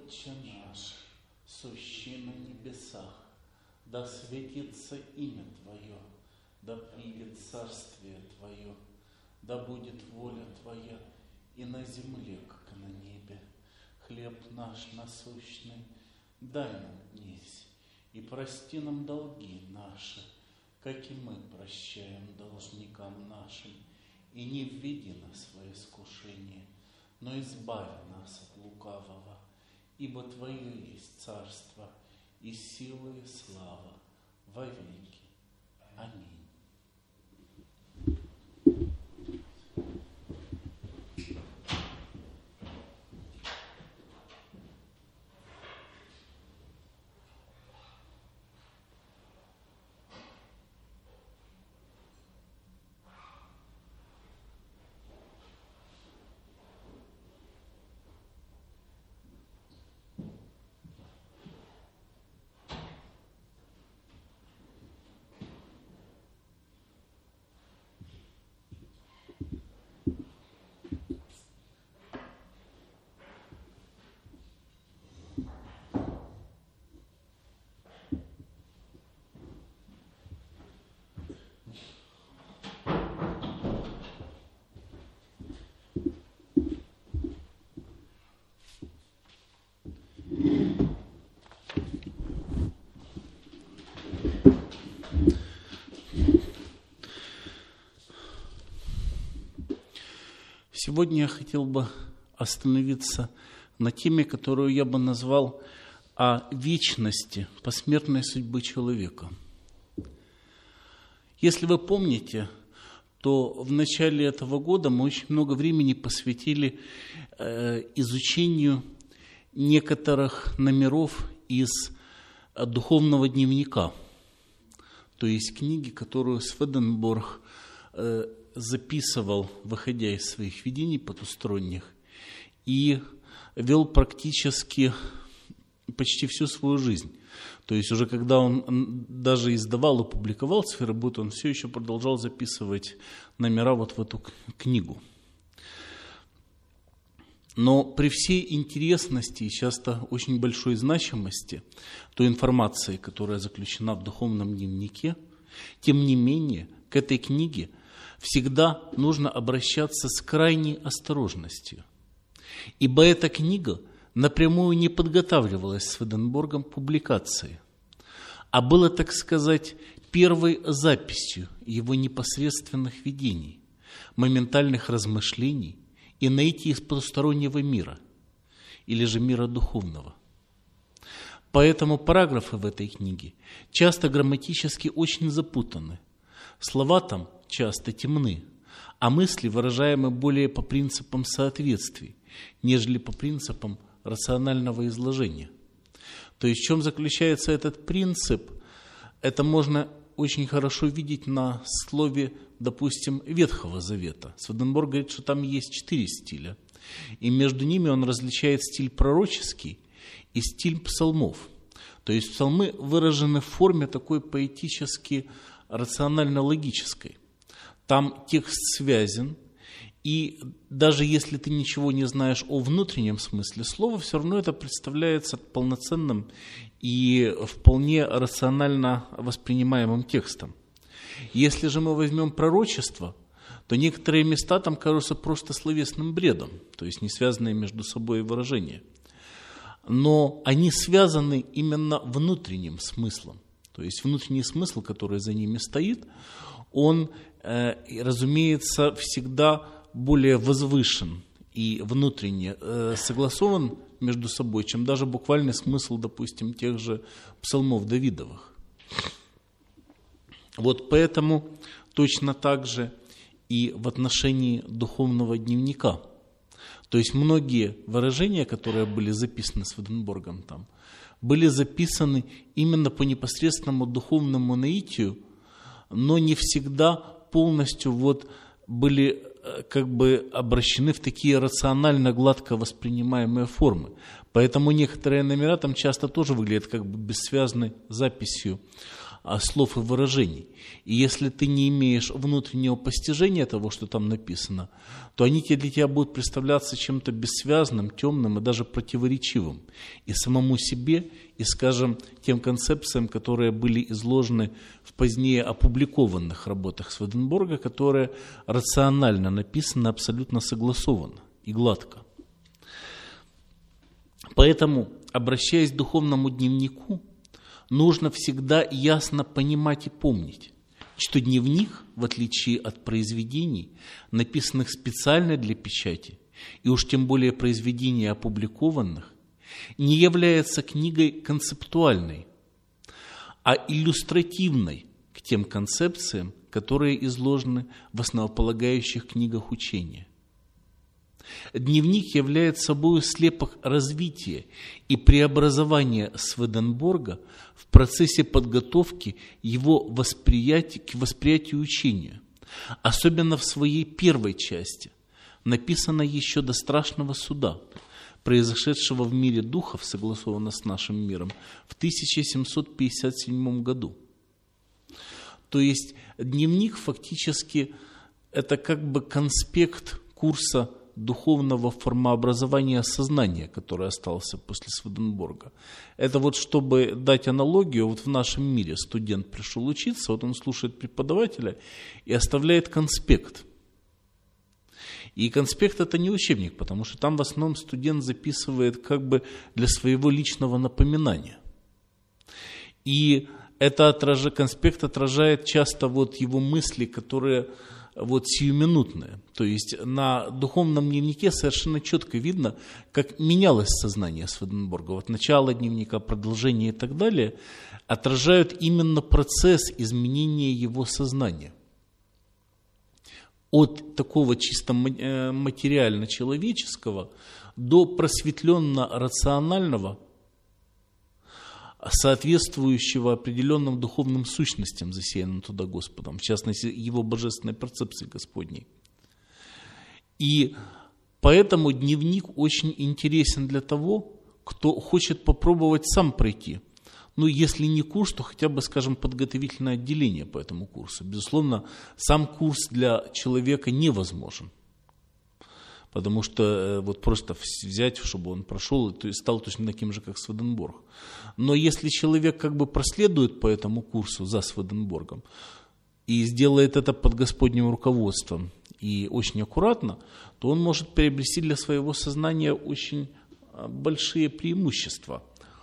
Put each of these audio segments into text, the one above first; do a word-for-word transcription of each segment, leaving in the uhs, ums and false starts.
Отче наш, сущий на небесах, да светится имя Твое, да придет царствие Твое, да будет воля Твоя и на земле, как и на небе. Хлеб наш насущный дай нам днесь, и прости нам долги наши, как и мы прощаем должникам нашим. И не введи нас в искушение, но избави нас от лукавого, ибо Твое есть царство, и сила, и слава во веки. Аминь. Сегодня я хотел бы остановиться на теме, которую я бы назвал о вечности посмертной судьбы человека. Если вы помните, то в начале этого года мы очень много времени посвятили э, изучению некоторых номеров из духовного дневника, то есть книги, которую Сведенборг э, записывал, выходя из своих видений потусторонних, и вел практически почти всю свою жизнь. То есть уже когда он даже издавал и публиковал свои работы, он все еще продолжал записывать номера вот в эту книгу. Но при всей интересности и часто очень большой значимости той информации, которая заключена в духовном дневнике, тем не менее к этой книге всегда нужно обращаться с крайней осторожностью, ибо эта книга напрямую не подготавливалась Сведенборгом к публикации, а была, так сказать, первой записью его непосредственных видений, моментальных размышлений и наитий из потустороннего мира, или же мира духовного. Поэтому параграфы в этой книге часто грамматически очень запутаны, слова там часто темны, а мысли выражаемы более по принципам соответствий, нежели по принципам рационального изложения. То есть в чем заключается этот принцип? Это можно очень хорошо видеть на слове, допустим, Ветхого Завета. Сведенборг говорит, что там есть четыре стиля, и между ними он различает стиль пророческий и стиль псалмов. То есть псалмы выражены в форме такой поэтически рационально-логической. Там текст связен, и даже если ты ничего не знаешь о внутреннем смысле слова, все равно это представляется полноценным и вполне рационально воспринимаемым текстом. Если же мы возьмем пророчество, то некоторые места там кажутся просто словесным бредом, то есть не связанные между собой выражения. Но они связаны именно внутренним смыслом. То есть внутренний смысл, который за ними стоит, он, э, разумеется, всегда более возвышен и внутренне э, согласован между собой, чем даже буквальный смысл, допустим, тех же псалмов Давидовых. Вот поэтому точно так же и в отношении духовного дневника. То есть многие выражения, которые были записаны Сведенборгом там, были записаны именно по непосредственному духовному наитию, но не всегда полностью вот были как бы обращены в такие рационально гладко воспринимаемые формы. Поэтому некоторые номера там часто тоже выглядят как бы бессвязной записью слов и выражений. И если ты не имеешь внутреннего постижения того, что там написано, то они для тебя будут представляться чем-то бессвязным, темным и даже противоречивым. И самому себе, и, скажем, тем концепциям, которые были изложены в позднее опубликованных работах Сведенборга, которые рационально написаны, абсолютно согласованно и гладко. Поэтому, обращаясь к духовному дневнику, нужно всегда ясно понимать и помнить, что дневник, в отличие от произведений, написанных специально для печати, и уж тем более произведений опубликованных, не является книгой концептуальной, а иллюстративной к тем концепциям, которые изложены в основополагающих книгах учения. Дневник является собой слепок развития и преобразования Сведенборга в процессе подготовки его восприятия, к восприятию учения, особенно в своей первой части, написанной еще до страшного суда, произошедшего в мире духов, согласованно с нашим миром, в тысяча семьсот пятьдесят седьмом году. То есть дневник фактически это как бы конспект курса духовного формообразования сознания, который остался после Сведенборга. Это вот чтобы дать аналогию, вот в нашем мире студент пришел учиться, вот он слушает преподавателя и оставляет конспект. И конспект это не учебник, потому что там в основном студент записывает как бы для своего личного напоминания. И это отраж... конспект отражает часто вот его мысли, которые вот сиюминутные. То есть на духовном дневнике совершенно четко видно, как менялось сознание Сведенборга. Вот начало дневника, продолжение и так далее отражают именно процесс изменения его сознания. От такого чисто материально-человеческого до просветленно-рационального, соответствующего определенным духовным сущностям, засеянным туда Господом, в частности, его божественной перцепции Господней. И поэтому дневник очень интересен для того, кто хочет попробовать сам пройти. Ну, если не курс, то хотя бы, скажем, подготовительное отделение по этому курсу. Безусловно, сам курс для человека невозможен. Потому что вот просто взять, чтобы он прошел и стал точно таким же, как Сведенборг. Но если человек как бы проследует по этому курсу за Сведенборгом и сделает это под Господним руководством и очень аккуратно, то он может приобрести для своего сознания очень большие преимущества.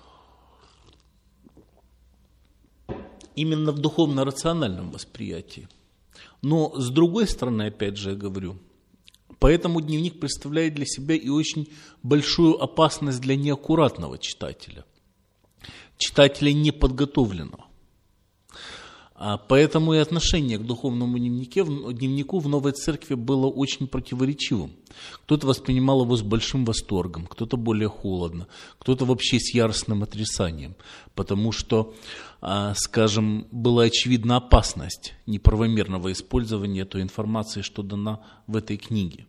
Именно в духовно-рациональном восприятии. Но с другой стороны, опять же я говорю, поэтому дневник представляет для себя и очень большую опасность для неаккуратного читателя, читателя неподготовленного. А поэтому и отношение к духовному дневнике, дневнику в Новой Церкви было очень противоречивым. Кто-то воспринимал его с большим восторгом, кто-то более холодно, кто-то вообще с яростным отрицанием, потому что, скажем, была очевидна опасность неправомерного использования той информации, что дана в этой книге.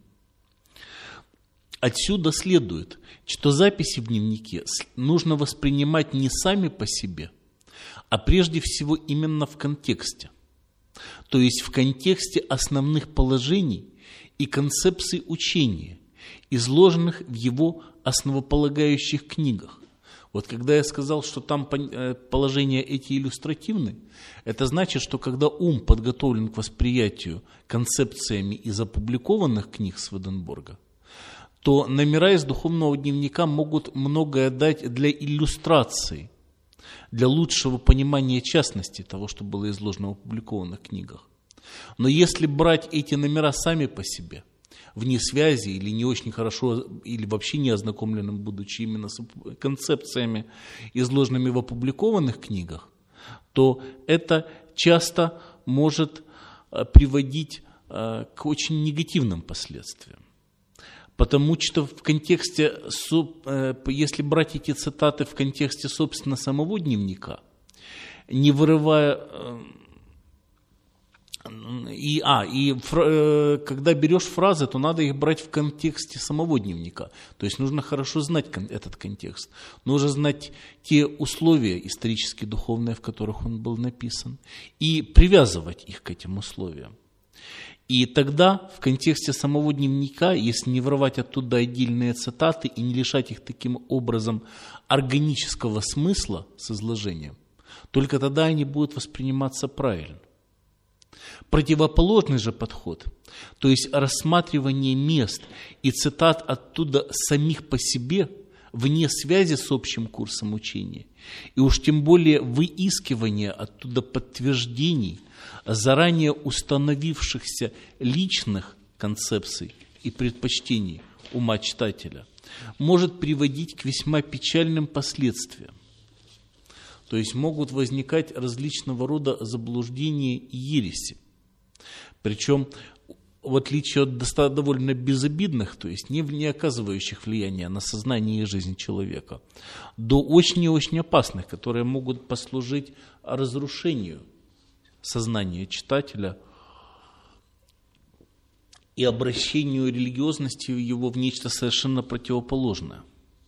Отсюда следует, что записи в дневнике нужно воспринимать не сами по себе, а прежде всего именно в контексте. То есть в контексте основных положений и концепций учения, изложенных в его основополагающих книгах. Вот когда я сказал, что там положения эти иллюстративны, это значит, что когда ум подготовлен к восприятию концепциями из опубликованных книг Сведенборга, то номера из духовного дневника могут многое дать для иллюстрации, для лучшего понимания частности того, что было изложено в опубликованных книгах. Но если брать эти номера сами по себе, вне связи или не очень хорошо, или вообще не ознакомленным, будучи именно с концепциями, изложенными в опубликованных книгах, то это часто может приводить к очень негативным последствиям. Потому что в контексте, если брать эти цитаты в контексте, собственно, самого дневника, не вырывая И, а, и фра, когда берешь фразы, то надо их брать в контексте самого дневника. То есть нужно хорошо знать кон, этот контекст. Нужно знать те условия исторические, духовные, в которых он был написан, и привязывать их к этим условиям. И тогда в контексте самого дневника, если не вырывать оттуда отдельные цитаты и не лишать их таким образом органического смысла с изложением, только тогда они будут восприниматься правильно. Противоположный же подход, то есть рассматривание мест и цитат оттуда самих по себе, вне связи с общим курсом учения, и уж тем более выискивание оттуда подтверждений заранее установившихся личных концепций и предпочтений ума читателя, может приводить к весьма печальным последствиям. То есть могут возникать различного рода заблуждения и ереси. Причем, в отличие от довольно безобидных, то есть не, не оказывающих влияния на сознание и жизнь человека, до очень и очень опасных, которые могут послужить разрушению сознания читателя и обращению религиозности его в нечто совершенно противоположное.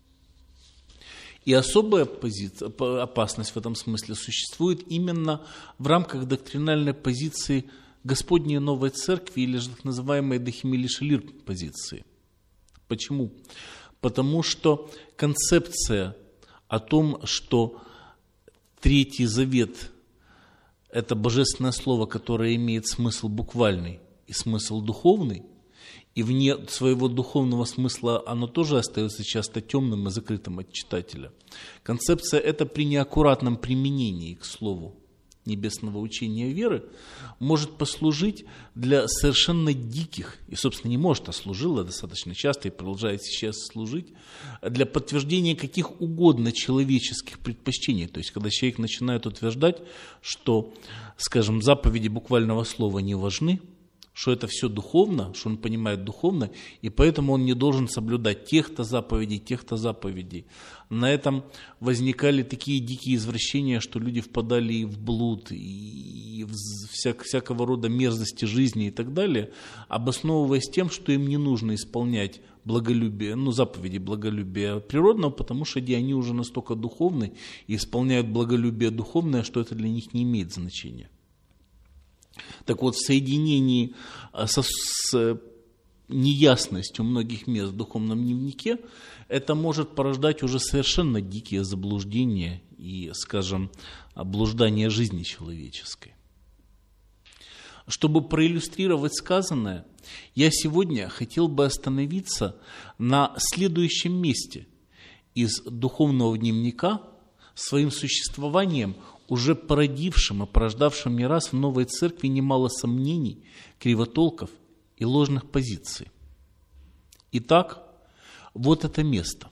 И особая позиция, опасность в этом смысле существует именно в рамках доктринальной позиции Господней Новой Церкви или же так называемой Дахимили-Шелир позиции. Почему? Потому что концепция о том, что Третий Завет – это божественное слово, которое имеет смысл буквальный и смысл духовный, и вне своего духовного смысла оно тоже остается часто темным и закрытым от читателя. Концепция эта при неаккуратном применении к слову небесного учения веры может послужить для совершенно диких, и, собственно, не может, а служила достаточно часто и продолжает сейчас служить, для подтверждения каких угодно человеческих предпочтений. То есть, когда человек начинает утверждать, что, скажем, заповеди буквального слова не важны, что это все духовно, что он понимает духовно, и поэтому он не должен соблюдать тех-то заповедей, тех-то заповедей. На этом возникали такие дикие извращения, что люди впадали и в блуд, и в всяк, всякого рода мерзости жизни и так далее, обосновываясь тем, что им не нужно исполнять благолюбие, ну, заповеди благолюбия природного, потому что они уже настолько духовны и исполняют благолюбие духовное, что это для них не имеет значения. Так вот, в соединении со, с неясностью многих мест в духовном дневнике это может порождать уже совершенно дикие заблуждения и, скажем, блуждание жизни человеческой. Чтобы проиллюстрировать сказанное, я сегодня хотел бы остановиться на следующем месте из духовного дневника, своим существованием уже породившим и порождавшим не раз в Новой Церкви немало сомнений, кривотолков и ложных позиций. Итак, вот это место.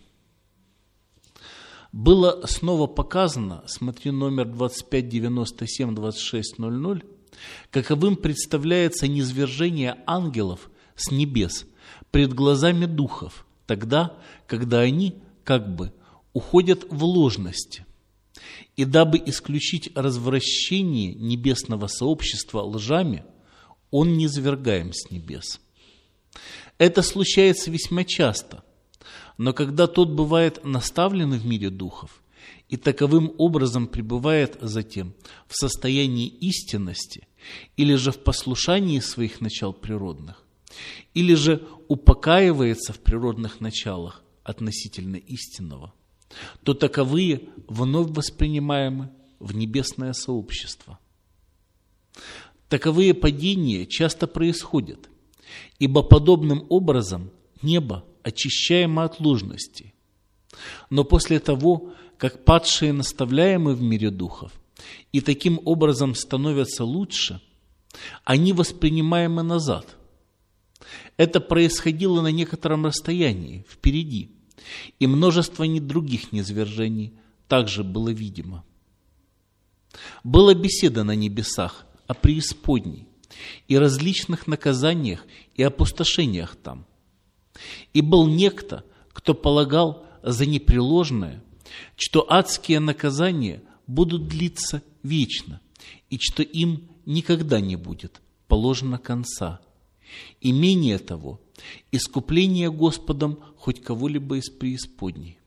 Было снова показано, смотри номер двадцать пять девяносто семь двадцать шесть ноль ноль, каковым представляется низвержение ангелов с небес пред глазами духов, тогда, когда они, как бы, уходят в ложности. И дабы исключить развращение небесного сообщества лжами, он низвергаем с небес. Это случается весьма часто, но когда тот бывает наставлен в мире духов и таковым образом пребывает затем в состоянии истинности или же в послушании своих начал природных, или же упокаивается в природных началах относительно истинного, то таковые вновь воспринимаемы в небесное сообщество. Таковые падения часто происходят, ибо подобным образом небо очищаемо от ложности. Но после того, как падшие наставляемы в мире духов и таким образом становятся лучше, они воспринимаемы назад. Это происходило на некотором расстоянии, впереди, и множество других низвержений также было видимо. Была беседа на небесах о преисподней и различных наказаниях и опустошениях там. И был некто, кто полагал за непреложное, что адские наказания будут длиться вечно, и что им никогда не будет положено конца. И менее того, искупление Господом хоть кого-либо из преисподней.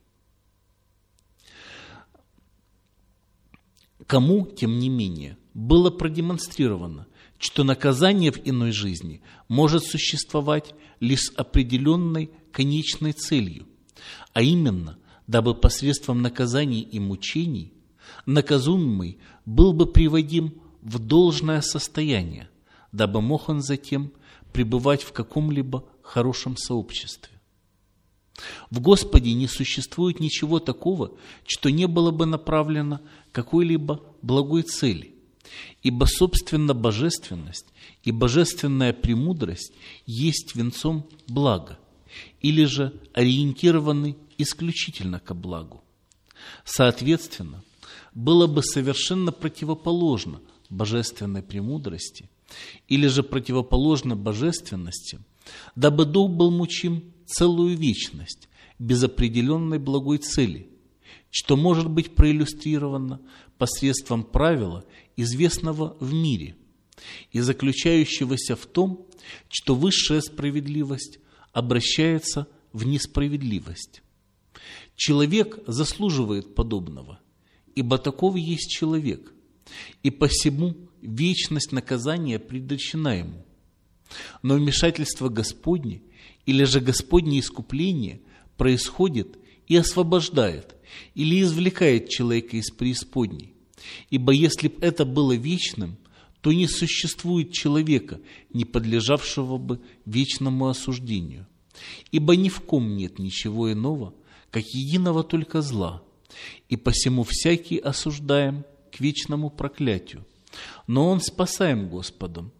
Кому, тем не менее, было продемонстрировано, что наказание в иной жизни может существовать лишь с определенной конечной целью, а именно, дабы посредством наказаний и мучений наказуемый был бы приводим в должное состояние, дабы мог он затем пребывать в каком-либо хорошем сообществе. В Господе не существует ничего такого, что не было бы направлено к какой-либо благой цели, ибо, собственно, божественность и божественная премудрость есть венцом блага, или же ориентированы исключительно ко благу. Соответственно, было бы совершенно противоположно божественной премудрости, или же противоположно божественности, дабы дух был мучим целую вечность без определенной благой цели, что может быть проиллюстрировано посредством правила, известного в мире, и заключающегося в том, что высшая справедливость обращается в несправедливость. Человек заслуживает подобного, ибо таков есть человек, и посему вечность наказания предречена ему. Но вмешательство Господне или же Господне искупление происходит и освобождает или извлекает человека из преисподней. Ибо если бы это было вечным, то не существует человека, не подлежавшего бы вечному осуждению. Ибо ни в ком нет ничего иного, как единого только зла, и посему всякий осуждаем к вечному проклятию, но он спасаем Господом.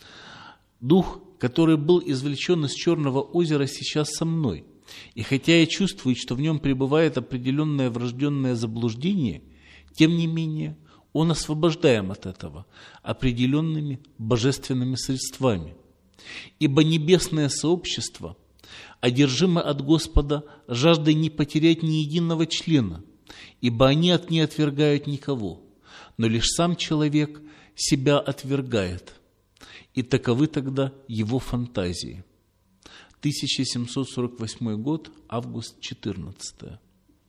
Дух, который был извлечен из Черного озера, сейчас со мной, и хотя я чувствую, что в нем пребывает определенное врожденное заблуждение, тем не менее он освобождаем от этого определенными божественными средствами. Ибо небесное сообщество одержимо от Господа жаждой не потерять ни единого члена, ибо они от не отвергают никого, но лишь сам человек себя отвергает. И таковы тогда его фантазии. тысяча семьсот сорок восьмой год, август четырнадцатое.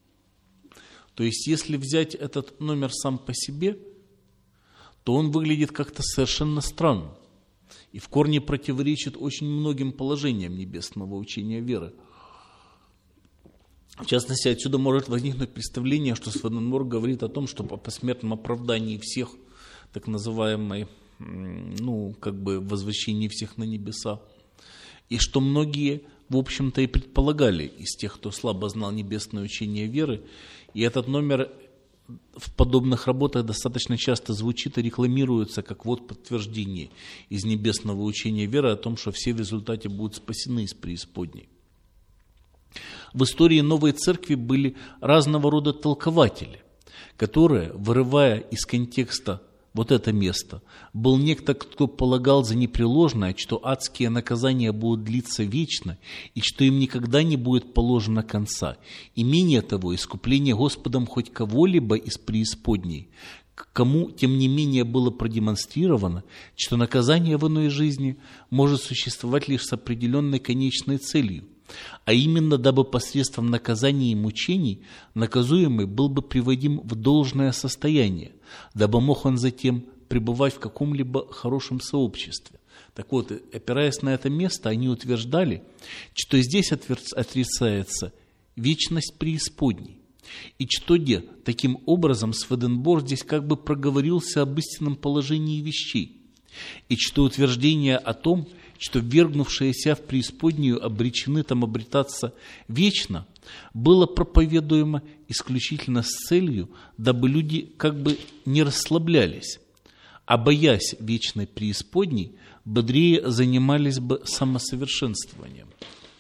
То есть, если взять этот номер сам по себе, то он выглядит как-то совершенно странно и в корне противоречит очень многим положениям небесного учения веры. В частности, отсюда может возникнуть представление, что Сведенборг говорит о том, что по посмертном оправдании всех, так называемой, ну, как бы возвращении всех на небеса, и что многие, в общем-то, и предполагали из тех, кто слабо знал небесное учение веры, и этот номер в подобных работах достаточно часто звучит и рекламируется как вот подтверждение из небесного учения веры о том, что все в результате будут спасены из преисподней. В истории Новой Церкви были разного рода толкователи, которые, вырывая из контекста вот это место, был некто, кто полагал за непреложное, что адские наказания будут длиться вечно, и что им никогда не будет положено конца. И менее того, искупление Господом хоть кого-либо из преисподней, кому, тем не менее, было продемонстрировано, что наказание в иной жизни может существовать лишь с определенной конечной целью, а именно, дабы посредством наказаний и мучений наказуемый был бы приводим в должное состояние, дабы мог он затем пребывать в каком-либо хорошем сообществе. Так вот, опираясь на это место, они утверждали, что здесь отрицается вечность преисподней, и что де, таким образом Сведенборг здесь как бы проговорился об истинном положении вещей, и что утверждение о том, что ввергнувшиеся в преисподнюю обречены там обретаться вечно, было проповедуемо исключительно с целью, дабы люди как бы не расслаблялись, а боясь вечной преисподней, бодрее занимались бы самосовершенствованием.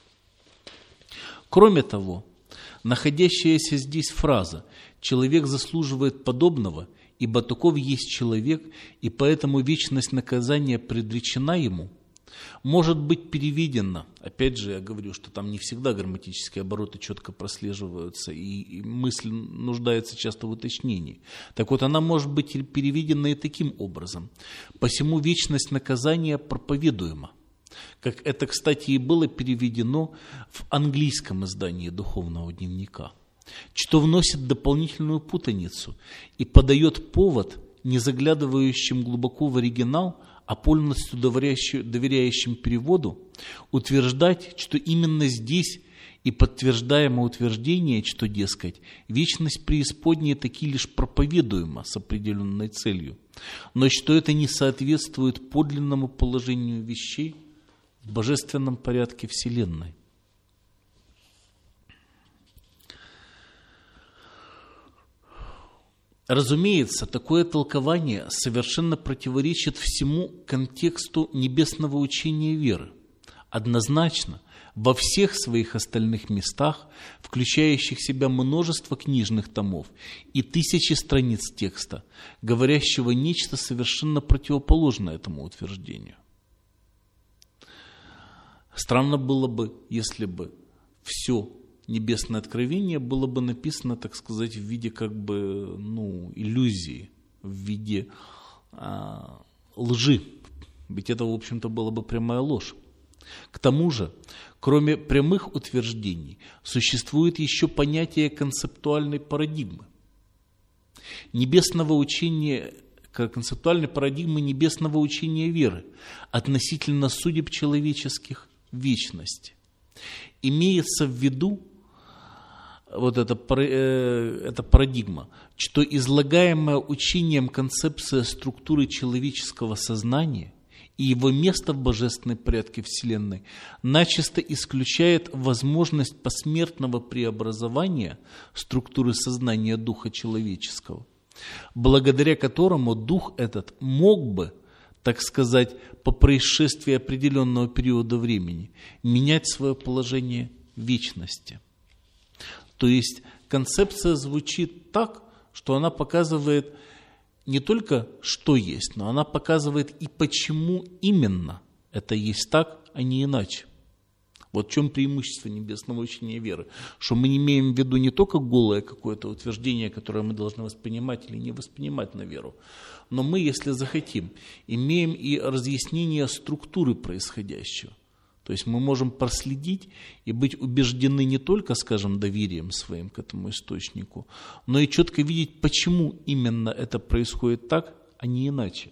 Кроме того, находящаяся здесь фраза «человек заслуживает подобного, ибо таков есть человек, и поэтому вечность наказания предречена ему», может быть переведено, опять же я говорю, что там не всегда грамматические обороты четко прослеживаются, и, и мысль нуждается часто в уточнении. Так вот, она может быть переведена и таким образом. «Посему вечность наказания проповедуема», как это, кстати, и было переведено в английском издании духовного дневника, что вносит дополнительную путаницу и подает повод не заглядывающим глубоко в оригинал, а полностью доверяющим переводу, утверждать, что именно здесь и подтверждаемое утверждение, что, дескать, вечность преисподней таки лишь проповедуема с определенной целью, но что это не соответствует подлинному положению вещей в божественном порядке Вселенной. Разумеется, такое толкование совершенно противоречит всему контексту небесного учения веры. Однозначно, во всех своих остальных местах, включающих в себя множество книжных томов и тысячи страниц текста, говорящего нечто совершенно противоположное этому утверждению. Странно было бы, если бы все небесное откровение было бы написано, так сказать, в виде как бы, ну, иллюзии, в виде а, лжи. Ведь это, в общем-то, была бы прямая ложь. К тому же, кроме прямых утверждений, существует еще понятие концептуальной парадигмы. Небесного учения, концептуальной парадигмы небесного учения веры относительно судеб человеческих в вечности. Имеется в виду вот эта, эта парадигма, что излагаемая учением концепция структуры человеческого сознания и его место в божественной порядке Вселенной начисто исключает возможность посмертного преобразования структуры сознания духа человеческого, благодаря которому дух этот мог бы, так сказать, по происшествии определенного периода времени менять свое положение в вечности. То есть концепция звучит так, что она показывает не только, что есть, но она показывает и почему именно это есть так, а не иначе. Вот в чем преимущество небесного учения веры. Что мы не имеем в виду не только голое какое-то утверждение, которое мы должны воспринимать или не воспринимать на веру, но мы, если захотим, имеем и разъяснение структуры происходящего. То есть мы можем проследить и быть убеждены не только, скажем, доверием своим к этому источнику, но и четко видеть, почему именно это происходит так, а не иначе.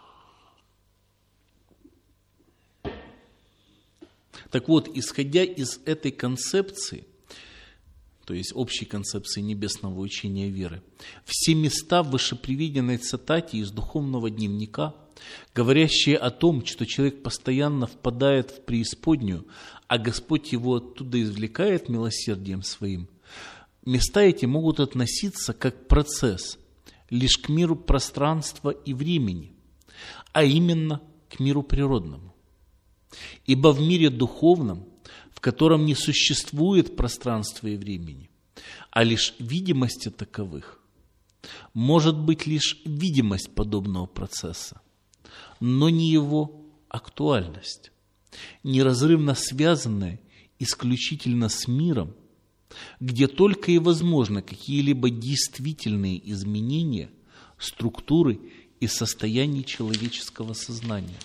Так вот, исходя из этой концепции, то есть общей концепции небесного учения веры, все места в вышеприведенной цитате из духовного дневника, говорящие о том, что человек постоянно впадает в преисподнюю, а Господь его оттуда извлекает милосердием своим, места эти могут относиться как процесс лишь к миру пространства и времени, а именно к миру природному. Ибо в мире духовном, в котором не существует пространства и времени, а лишь видимости таковых, может быть лишь видимость подобного процесса, но не его актуальность, неразрывно связанная исключительно с миром, где только и возможны какие-либо действительные изменения структуры и состояний человеческого сознания.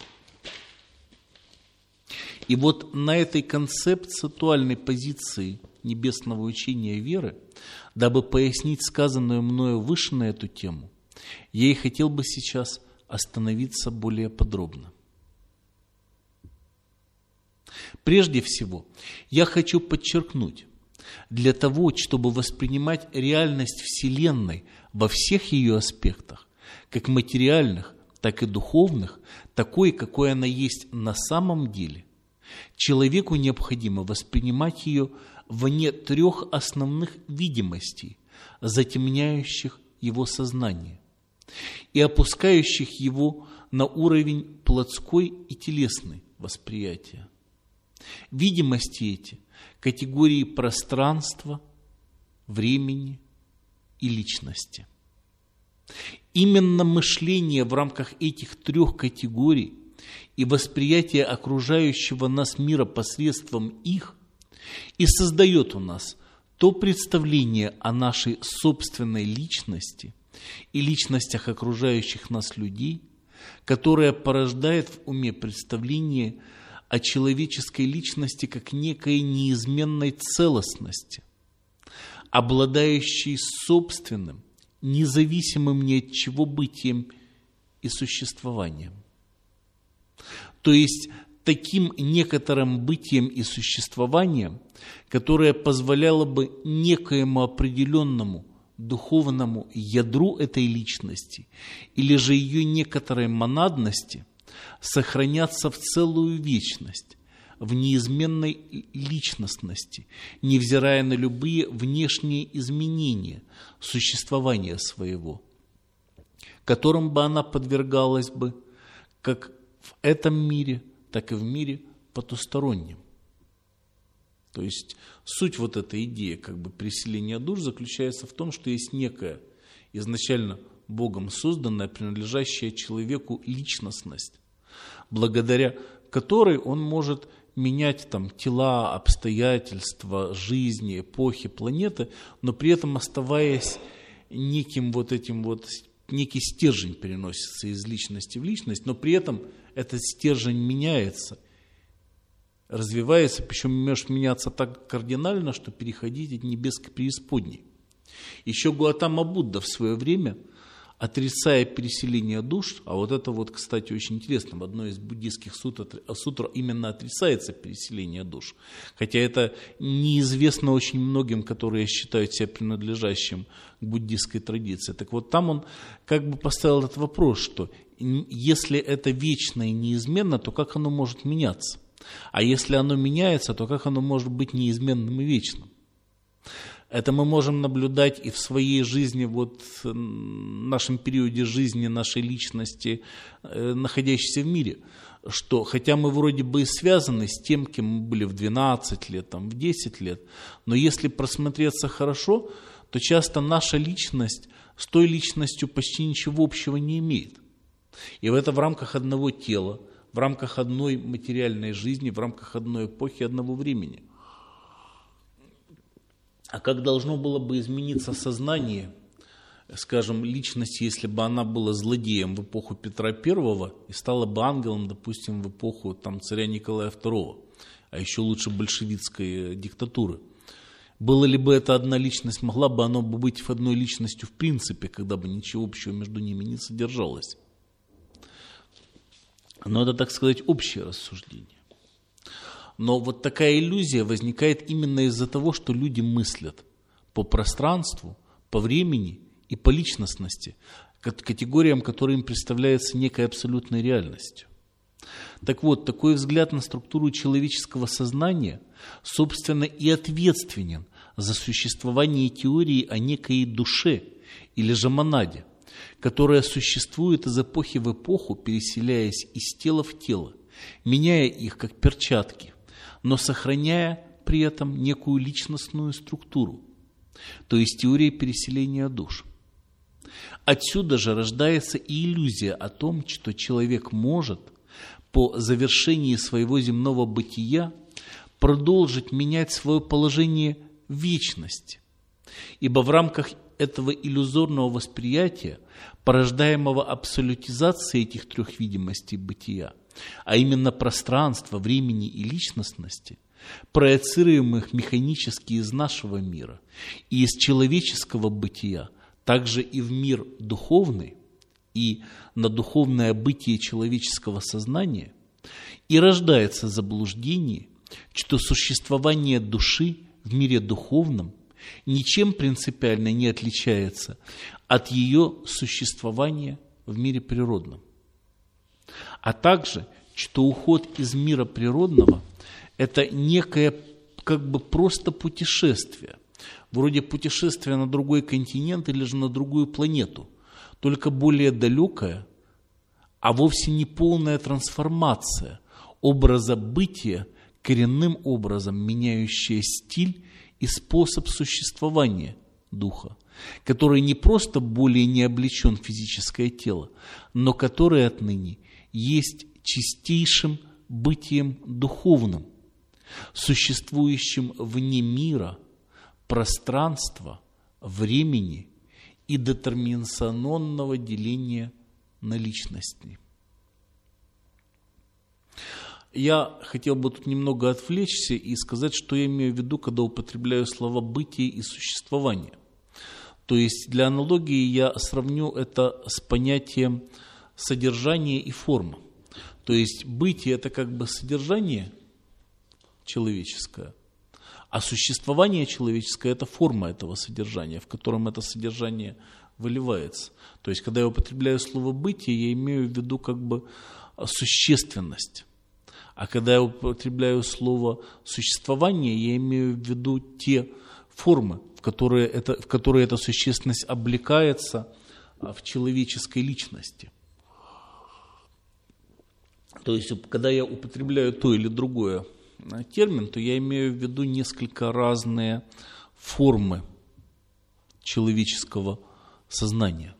И вот на этой концептуальной позиции небесного учения веры, дабы пояснить сказанное мною выше на эту тему, я и хотел бы сейчас остановиться более подробно. Прежде всего, я хочу подчеркнуть, для того, чтобы воспринимать реальность Вселенной во всех ее аспектах, как материальных, так и духовных, такой, какой она есть на самом деле, человеку необходимо воспринимать ее вне трех основных видимостей, затемняющих его сознание и опускающих его на уровень плотской и телесной восприятия. Видимости эти – категории пространства, времени и личности. Именно мышление в рамках этих трех категорий и восприятие окружающего нас мира посредством их и создает у нас то представление о нашей собственной личности и личностях окружающих нас людей, которое порождает в уме представление о человеческой личности как некой неизменной целостности, обладающей собственным, независимым ни от чего бытием и существованием. То есть таким некоторым бытием и существованием, которое позволяло бы некоему определенному духовному ядру этой личности или же ее некоторой монадности сохраняться в целую вечность, в неизменной личностности, невзирая на любые внешние изменения существования своего, которым бы она подвергалась бы как в этом мире, так и в мире потустороннем. То есть суть вот этой идеи как бы переселения душ заключается в том, что есть некая изначально Богом созданная, принадлежащая человеку личностность, благодаря которой он может менять там тела, обстоятельства, жизни, эпохи, планеты, но при этом оставаясь неким вот этим вот, некий стержень переносится из личности в личность, но при этом этот стержень меняется, развивается, причем может меняться так кардинально, что переходить от небес к преисподней. Еще Гаутама Будда в свое время, отрицая переселение душ, а вот это вот, кстати, очень интересно, в одной из буддийских сутр, сутр именно отрицается переселение душ, хотя это неизвестно очень многим, которые считают себя принадлежащим к буддийской традиции. Так вот, там он как бы поставил этот вопрос, что если это вечно и неизменно, то как оно может меняться? А если оно меняется, то как оно может быть неизменным и вечным? Это мы можем наблюдать и в своей жизни, вот в нашем периоде жизни, нашей личности, находящейся в мире, что хотя мы вроде бы и связаны с тем, кем мы были в двенадцать лет, там, в десять лет, но если просмотреться хорошо, то часто наша личность с той личностью почти ничего общего не имеет. И это в рамках одного тела, в рамках одной материальной жизни, в рамках одной эпохи, одного времени. А как должно было бы измениться сознание, скажем, личности, если бы она была злодеем в эпоху Петра Первого и стала бы ангелом, допустим, в эпоху там, царя Николая Второго, а еще лучше большевистской диктатуры? Было ли бы это одна личность, могла бы оно быть в одной личностью в принципе, когда бы ничего общего между ними не содержалось? Но это, так сказать, общее рассуждение. Но вот такая иллюзия возникает именно из-за того, что люди мыслят по пространству, по времени и по личностности, категориям, которые им представляются некой абсолютной реальностью. Так вот, такой взгляд на структуру человеческого сознания, собственно, и ответственен за существование теории о некой душе или же монаде, которая существует из эпохи в эпоху, переселяясь из тела в тело, меняя их как перчатки, но сохраняя при этом некую личностную структуру, то есть теория переселения душ. Отсюда же рождается и иллюзия о том, что человек может по завершении своего земного бытия продолжить менять свое положение в вечности, ибо в рамках этого иллюзорного восприятия, порождаемого абсолютизацией этих трех видимостей бытия, а именно пространства, времени и личностности, проецируемых механически из нашего мира и из человеческого бытия, также и в мир духовный и на духовное бытие человеческого сознания, и рождается заблуждение, что существование души в мире духовном ничем принципиально не отличается от ее существования в мире природном. А также, что уход из мира природного – это некое как бы просто путешествие, вроде путешествия на другой континент или же на другую планету, только более далекая, а вовсе не полная трансформация образа бытия, коренным образом меняющая стиль и способ существования духа, который не просто более не облечен в физическое тело, но который отныне есть чистейшим бытием духовным, существующим вне мира, пространства, времени и детерминационного деления на личности. Я хотел бы тут немного отвлечься и сказать, что я имею в виду, когда употребляю слова «бытие» и «существование». То есть для аналогии я сравню это с понятием содержания и форма. То есть бытие – это как бы содержание человеческое, а существование человеческое – это форма этого содержания, в котором это содержание выливается. То есть когда я употребляю слово «бытие», я имею в виду как бы существенность. А когда я употребляю слово «существование», я имею в виду те формы, в которые, это, в которые эта существенность облекается в человеческой личности. То есть, когда я употребляю то или другое термин, то я имею в виду несколько разные формы человеческого сознания.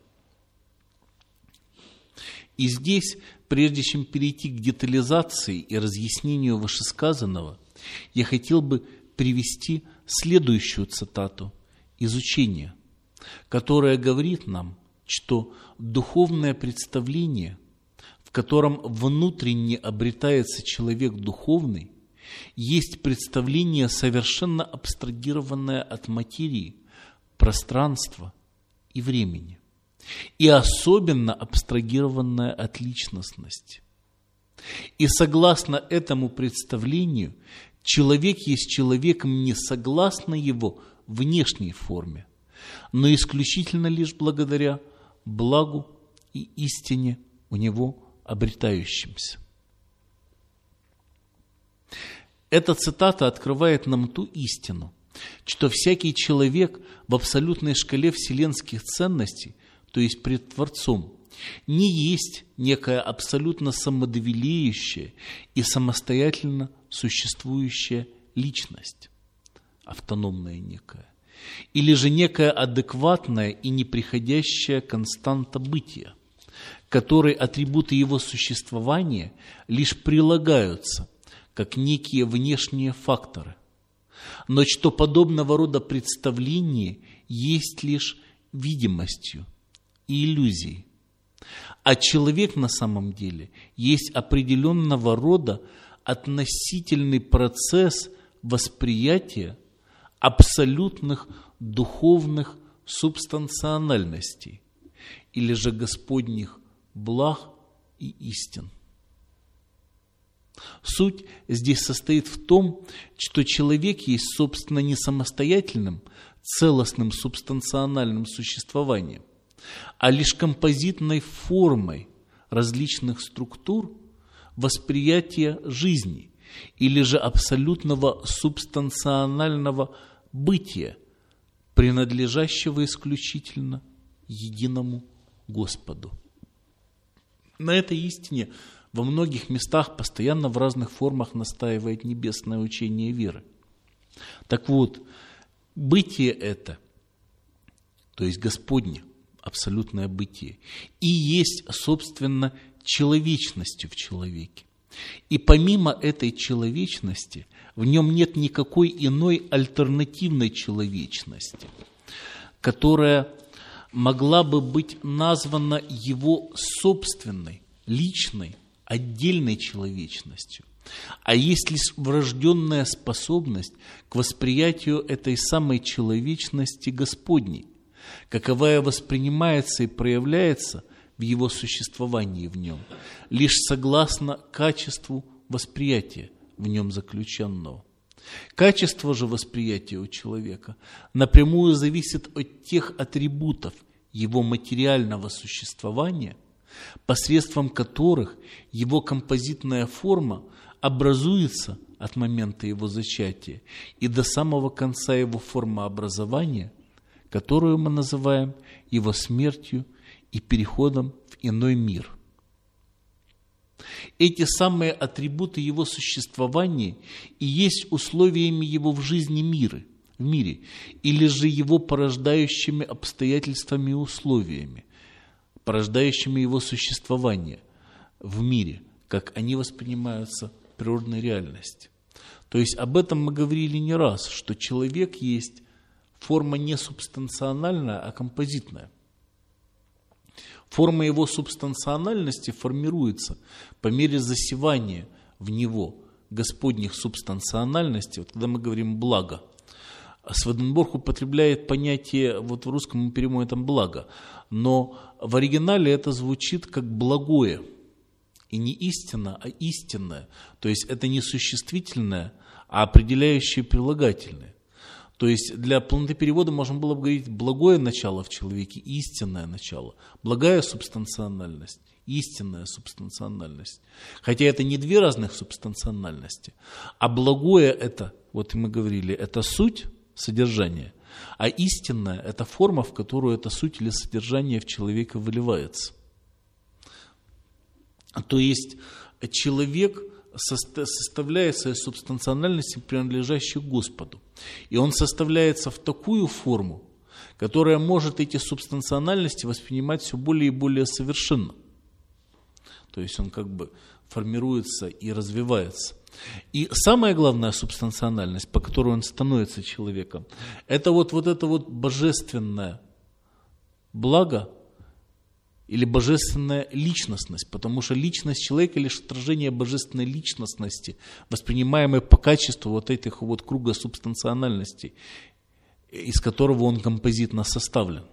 И здесь, прежде чем перейти к детализации и разъяснению вышесказанного, я хотел бы привести следующую цитату из учения, которая говорит нам, что духовное представление, в котором внутренне обретается человек духовный, есть представление, совершенно абстрагированное от материи, пространства и времени, и особенно абстрагированное от личностности. И согласно этому представлению, человек есть человеком не согласно его внешней форме, но исключительно лишь благодаря благу и истине у него обретающимся. Эта цитата открывает нам ту истину, что всякий человек в абсолютной шкале вселенских ценностей, то есть пред Творцом, не есть некая абсолютно самодовелеющая и самостоятельно существующая личность, автономная некая, или же некая адекватная и неприходящая константа бытия, которой атрибуты его существования лишь прилагаются, как некие внешние факторы, но что подобного рода представление есть лишь видимостью и иллюзией, а человек на самом деле есть определенного рода относительный процесс восприятия абсолютных духовных субстанциональностей или же Господних благ и истин. Суть здесь состоит в том, что человек есть, собственно, не самостоятельным, целостным субстанциональным существованием, а лишь композитной формой различных структур восприятия жизни или же абсолютного субстанционального бытия, принадлежащего исключительно единому Господу. На этой истине во многих местах постоянно в разных формах настаивает небесное учение веры. Так вот, бытие это, то есть Господне, абсолютное бытие, и есть, собственно, человечностью в человеке. И помимо этой человечности, в нем нет никакой иной альтернативной человечности, которая могла бы быть названа его собственной, личной, отдельной человечностью, а есть лишь врожденная способность к восприятию этой самой человечности Господней, каковая воспринимается и проявляется в его существовании в нем, лишь согласно качеству восприятия в нем заключенного. Качество же восприятия у человека напрямую зависит от тех атрибутов его материального существования, посредством которых его композитная форма образуется от момента его зачатия и до самого конца его формообразования, которую мы называем его смертью и переходом в иной мир. Эти самые атрибуты его существования и есть условиями его в жизни мира, в мире, или же его порождающими обстоятельствами и условиями, порождающими его существование в мире, как они воспринимаются в природной реальности. То есть об этом мы говорили не раз, что человек есть форма не субстанциональная, а композитная. Форма его субстанциональности формируется по мере засевания в него Господних субстанциональностей, вот когда мы говорим «благо». Сведенборг употребляет понятие, вот в русском мы переводим там «благо», но в оригинале это звучит как «благое». И не истина, а истинное. То есть это не существительное, а определяющее прилагательное. То есть для полноты перевода можно было бы говорить благое начало в человеке, истинное начало, благая субстанциональность, истинная субстанциональность. Хотя это не две разных субстанциональности, а благое это, вот мы говорили, это суть, содержание, а истинная это форма, в которую эта суть или содержание в человека выливается. То есть человек составляется из субстанциональности, принадлежащей Господу. И он составляется в такую форму, которая может эти субстанциональности воспринимать все более и более совершенно. То есть он как бы формируется и развивается. И самая главная субстанциональность, по которой он становится человеком, это вот, вот это вот божественное благо, или божественная личностность, потому что личность человека лишь отражение божественной личностности, воспринимаемой по качеству вот этих вот круга субстанциональностей, из которого он композитно составлен.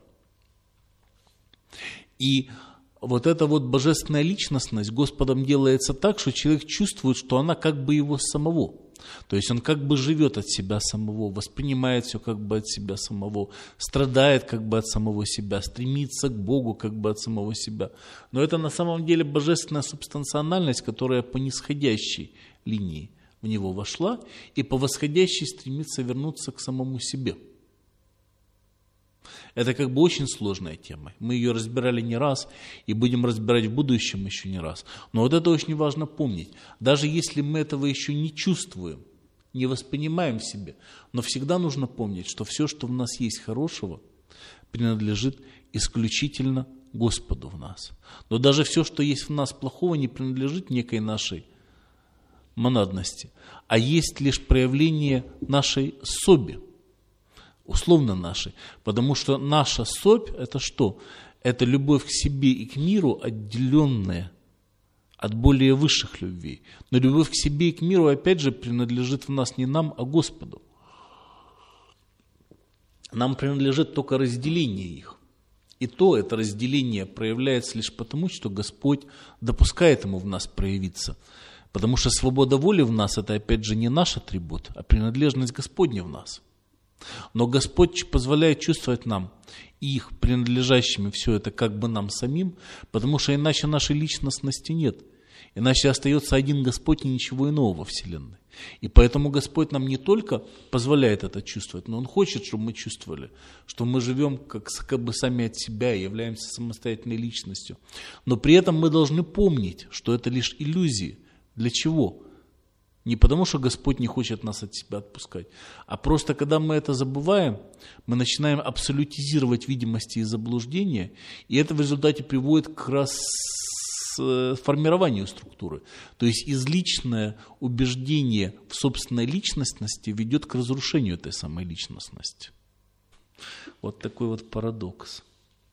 И вот эта вот божественная личностность Господом делается так, что человек чувствует, что она как бы его самого. То есть он как бы живет от себя самого, воспринимает все как бы от себя самого, страдает как бы от самого себя, стремится к Богу как бы от самого себя. Но это на самом деле божественная субстанциональность, которая по нисходящей линии в него вошла и по восходящей стремится вернуться к самому себе. Это как бы очень сложная тема. Мы ее разбирали не раз и будем разбирать в будущем еще не раз. Но вот это очень важно помнить. Даже если мы этого еще не чувствуем, не воспринимаем в себе, но всегда нужно помнить, что все, что в нас есть хорошего, принадлежит исключительно Господу в нас. Но даже все, что есть в нас плохого, не принадлежит некой нашей монадности, а есть лишь проявление нашей соби. Условно нашей, потому что наша собь – это что? Это любовь к себе и к миру, отделенная от более высших любвей. Но любовь к себе и к миру, опять же, принадлежит в нас не нам, а Господу. Нам принадлежит только разделение их. И то это разделение проявляется лишь потому, что Господь допускает ему в нас проявиться. Потому что свобода воли в нас – это, опять же, не наш атрибут, а принадлежность Господня в нас. Но Господь позволяет чувствовать нам их принадлежащими все это как бы нам самим, потому что иначе нашей личностности нет. Иначе остается один Господь и ничего иного во Вселенной. И поэтому Господь нам не только позволяет это чувствовать, но Он хочет, чтобы мы чувствовали, что мы живем как, как бы сами от себя и являемся самостоятельной личностью. Но при этом мы должны помнить, что это лишь иллюзии. Для чего? Не потому, что Господь не хочет нас от себя отпускать, а просто, когда мы это забываем, мы начинаем абсолютизировать видимости и заблуждения, и это в результате приводит как раз к формированию структуры. То есть изличное убеждение в собственной личностности ведет к разрушению этой самой личностности. Вот такой вот парадокс.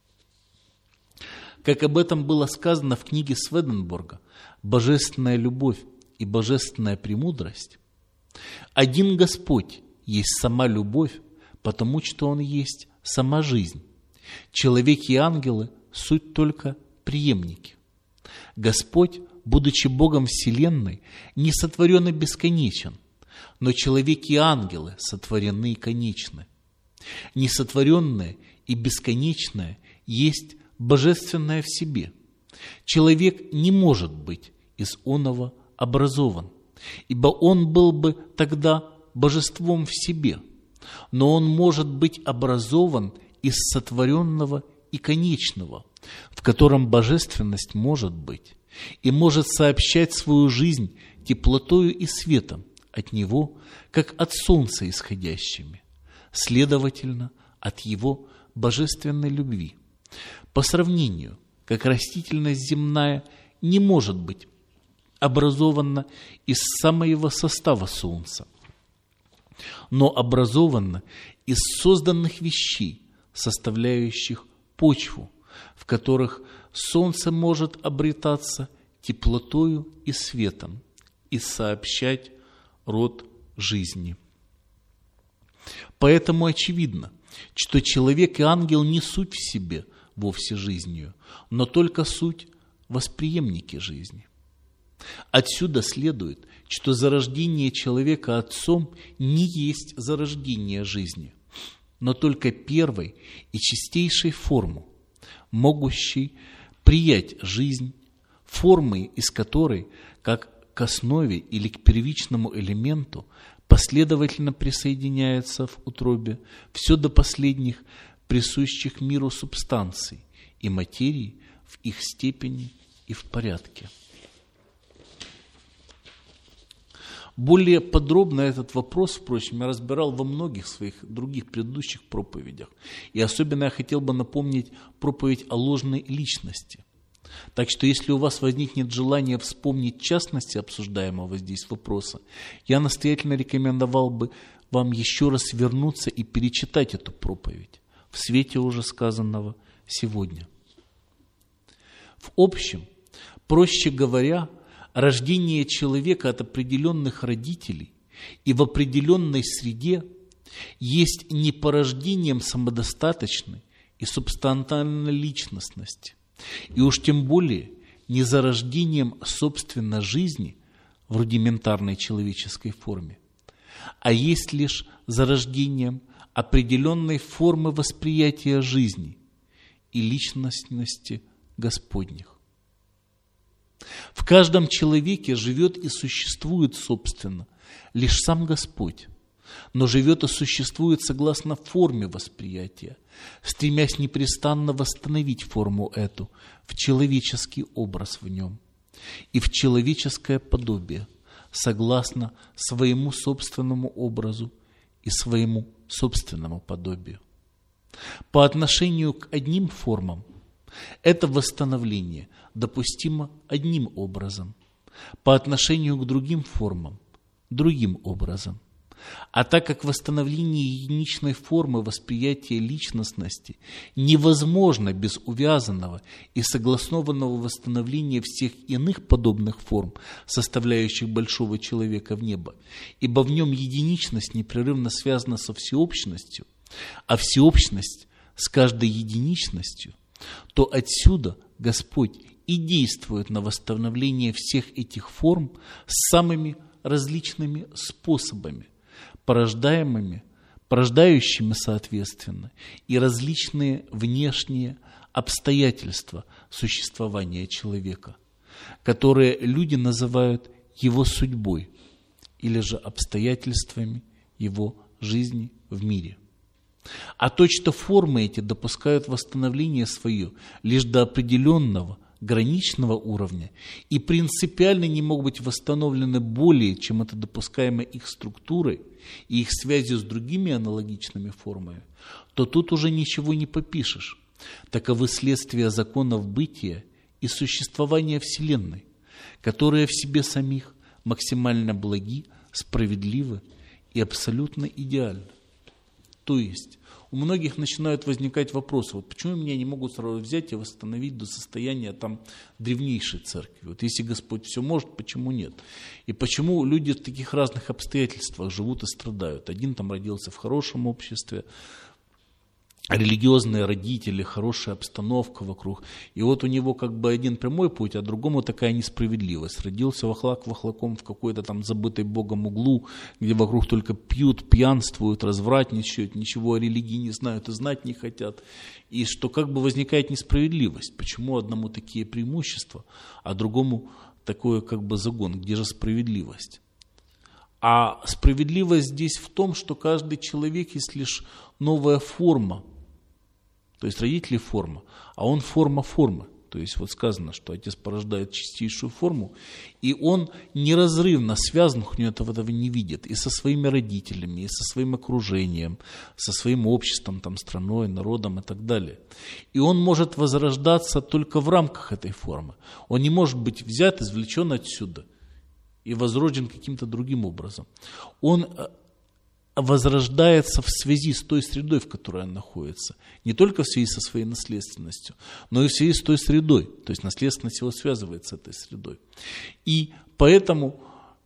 Как об этом было сказано в книге Сведенборга «Божественная любовь и божественная премудрость». Один Господь есть сама любовь, потому что Он есть сама жизнь. Человек и ангелы – суть только преемники. Господь, будучи Богом Вселенной, не сотворен и бесконечен, но человек и ангелы сотворены и конечны. Несотворенное и бесконечное есть божественное в себе. Человек не может быть из оного образован, ибо он был бы тогда божеством в себе, но он может быть образован из сотворенного и конечного, в котором божественность может быть и может сообщать свою жизнь теплотою и светом от него, как от солнца исходящими, следовательно, от его божественной любви. По сравнению, как растительность земная не может быть образована из самого состава Солнца, но образована из созданных вещей, составляющих почву, в которых Солнце может обретаться теплотою и светом и сообщать род жизни. Поэтому очевидно, что человек и ангел не суть в себе вовсе жизнью, но только суть восприемники жизни. Отсюда следует, что зарождение человека отцом не есть зарождение жизни, но только первой и чистейшей формы, могущей приять жизнь, формой из которой, как к основе или к первичному элементу, последовательно присоединяется в утробе все до последних присущих миру субстанций и материи в их степени и в порядке. Более подробно этот вопрос, впрочем, я разбирал во многих своих других предыдущих проповедях. И особенно я хотел бы напомнить проповедь о ложной личности. Так что, если у вас возникнет желание вспомнить частности обсуждаемого здесь вопроса, я настоятельно рекомендовал бы вам еще раз вернуться и перечитать эту проповедь в свете уже сказанного сегодня. В общем, проще говоря, рождение человека от определенных родителей и в определенной среде есть не порождением самодостаточной и субстантальной личностности, и уж тем более не зарождением собственной жизни в рудиментарной человеческой форме, а есть лишь зарождением определенной формы восприятия жизни и личностности Господних. В каждом человеке живет и существует, собственно, лишь сам Господь, но живет и существует согласно форме восприятия, стремясь непрестанно восстановить форму эту в человеческий образ в нем и в человеческое подобие, согласно своему собственному образу и своему собственному подобию. По отношению к одним формам это восстановление допустимо одним образом, по отношению к другим формам – другим образом. А так как восстановление единичной формы восприятия личностности невозможно без увязанного и согласованного восстановления всех иных подобных форм, составляющих большого человека в небо, ибо в нем единичность непрерывно связана со всеобщностью, а всеобщность с каждой единичностью, то отсюда Господь и действует на восстановление всех этих форм самыми различными способами, порождаемыми, порождающими, соответственно, и различные внешние обстоятельства существования человека, которые люди называют его судьбой или же обстоятельствами его жизни в мире. А то, что формы эти допускают восстановление свое лишь до определенного граничного уровня и принципиально не могут быть восстановлены более, чем это допускаемо их структурой и их связью с другими аналогичными формами, то тут уже ничего не попишешь. Таковы следствия законов бытия и существования Вселенной, которые в себе самих максимально благи, справедливы и абсолютно идеальны. То есть у многих начинают возникать вопросы, вот почему меня не могут сразу взять и восстановить до состояния там древнейшей церкви? Вот если Господь все может, почему нет? И почему люди в таких разных обстоятельствах живут и страдают? Один там родился в хорошем обществе, религиозные родители, хорошая обстановка вокруг. И вот у него как бы один прямой путь, а другому такая несправедливость. Родился вахлак вахлаком в какой-то там забытой Богом углу, где вокруг только пьют, пьянствуют, развратничают, ничего о религии не знают и знать не хотят. И что как бы возникает несправедливость. Почему одному такие преимущества, а другому такое как бы загон? Где же справедливость? А справедливость здесь в том, что каждый человек есть лишь новая форма. То есть родители форма, а он форма формы. То есть вот сказано, что Отец порождает чистейшую форму, и Он неразрывно связан, хоть он этого, этого не видит, и со своими родителями, и со своим окружением, со своим обществом, там, страной, народом и так далее. И Он может возрождаться только в рамках этой формы. Он не может быть взят, извлечен отсюда и возрожден каким-то другим образом. Он возрождается в связи с той средой, в которой он находится. Не только в связи со своей наследственностью, но и в связи с той средой. То есть наследственность его связывает с этой средой. И поэтому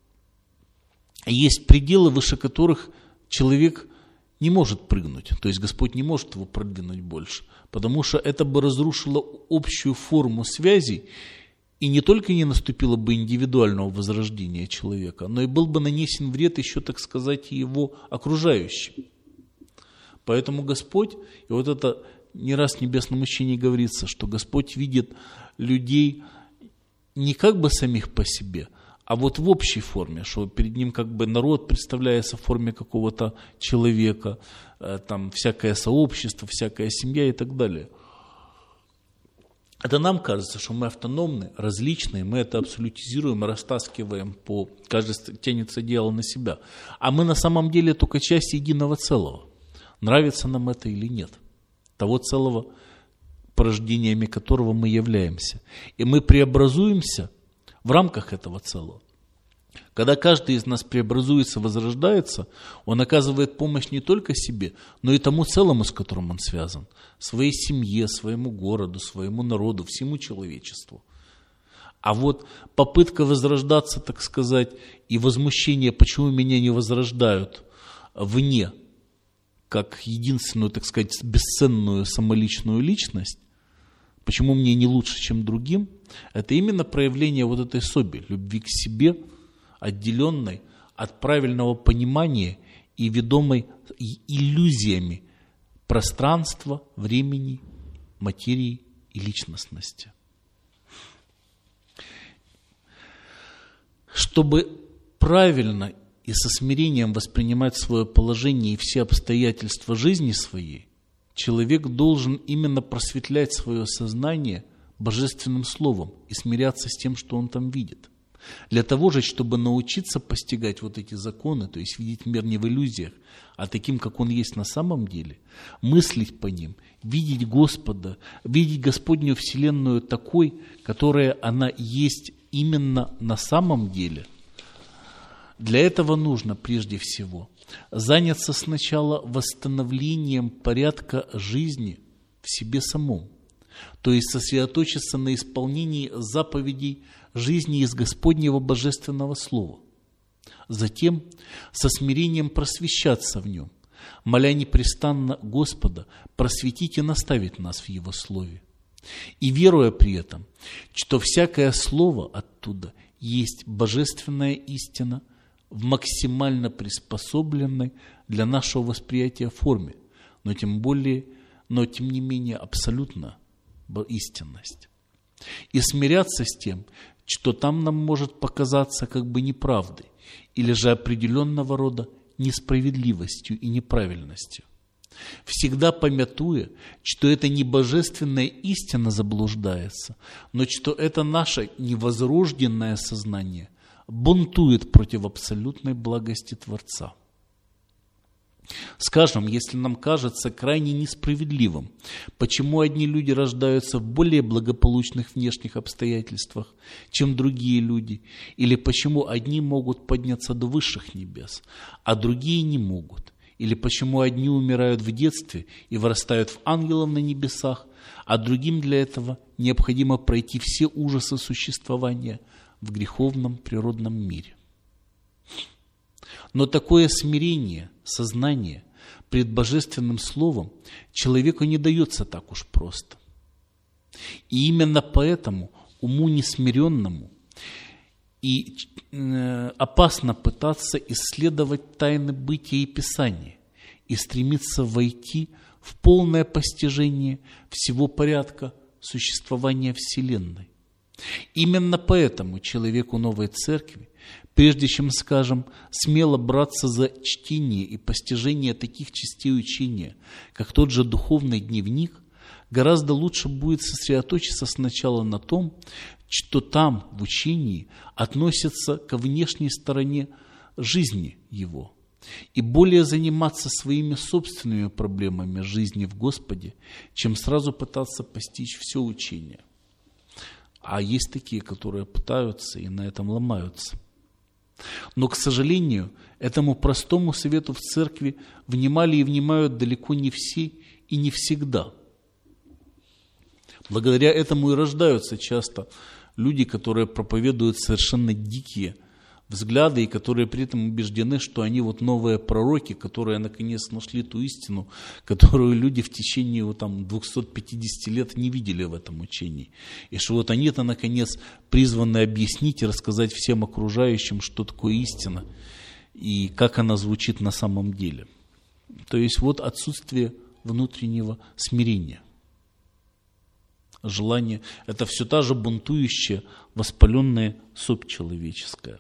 есть пределы, выше которых человек не может прыгнуть. То есть Господь не может его продвинуть больше. Потому что это бы разрушило общую форму связей. И не только не наступило бы индивидуального возрождения человека, но и был бы нанесен вред еще, так сказать, его окружающим. Поэтому Господь, и вот это не раз в небесном учении говорится, что Господь видит людей не как бы самих по себе, а вот в общей форме, что перед Ним как бы народ представляется в форме какого-то человека, там всякое сообщество, всякая семья и так далее. Это нам кажется, что мы автономны, различные, мы это абсолютизируем, растаскиваем, по, каждый тянется одеяло на себя. А мы на самом деле только часть единого целого. Нравится нам это или нет. Того целого, порождениями которого мы являемся. И мы преобразуемся в рамках этого целого. Когда каждый из нас преобразуется, возрождается, он оказывает помощь не только себе, но и тому целому, с которым он связан. Своей семье, своему городу, своему народу, всему человечеству. А вот попытка возрождаться, так сказать, и возмущение, почему меня не возрождают вне, как единственную, так сказать, бесценную самоличную личность, почему мне не лучше, чем другим, это именно проявление вот этой соби, любви к себе, отделенной от правильного понимания и ведомой иллюзиями пространства, времени, материи и личностности. Чтобы правильно и со смирением воспринимать свое положение и все обстоятельства жизни своей, человек должен именно просветлять свое сознание божественным словом и смиряться с тем, что он там видит. Для того же, чтобы научиться постигать вот эти законы, то есть видеть мир не в иллюзиях, а таким, как он есть на самом деле, мыслить по ним, видеть Господа, видеть Господнюю Вселенную такой, которая она есть именно на самом деле, для этого нужно прежде всего заняться сначала восстановлением порядка жизни в себе самом, то есть сосредоточиться на исполнении заповедей жизни из Господнего Божественного Слова. Затем со смирением просвещаться в нем, моля непрестанно Господа просветить и наставить нас в Его Слове. И веруя при этом, что всякое слово оттуда есть божественная истина в максимально приспособленной для нашего восприятия форме, но тем более, но тем не менее абсолютно истинность. И смиряться с тем, что там нам может показаться как бы неправдой, или же определенного рода несправедливостью и неправильностью. Всегда помятуя, что это не божественная истина заблуждается, но что это наше невозрожденное сознание бунтует против абсолютной благости Творца. Скажем, если нам кажется крайне несправедливым, почему одни люди рождаются в более благополучных внешних обстоятельствах, чем другие люди, или почему одни могут подняться до высших небес, а другие не могут, или почему одни умирают в детстве и вырастают в ангелов на небесах, а другим для этого необходимо пройти все ужасы существования в греховном природном мире. Но такое смирение, сознание пред Божественным Словом человеку не дается так уж просто. И именно поэтому уму несмиренному и опасно пытаться исследовать тайны бытия и Писания и стремиться войти в полное постижение всего порядка существования Вселенной. Именно поэтому человеку новой церкви, прежде чем, скажем, смело браться за чтение и постижение таких частей учения, как тот же духовный дневник, гораздо лучше будет сосредоточиться сначала на том, что там в учении относится ко внешней стороне жизни его, и более заниматься своими собственными проблемами жизни в Господе, чем сразу пытаться постичь все учение. А есть такие, которые пытаются и на этом ломаются. Но, к сожалению, этому простому совету в церкви внимали и внимают далеко не все и не всегда. Благодаря этому и рождаются часто люди, которые проповедуют совершенно дикие взгляды и которые при этом убеждены, что они вот новые пророки, которые наконец нашли ту истину, которую люди в течение вот, там, двухсот пятидесяти лет не видели в этом учении. И что вот они-то наконец призваны объяснить и рассказать всем окружающим, что такое истина и как она звучит на самом деле. То есть вот отсутствие внутреннего смирения. Желание – это все та же бунтующая, воспаленная суть человеческая.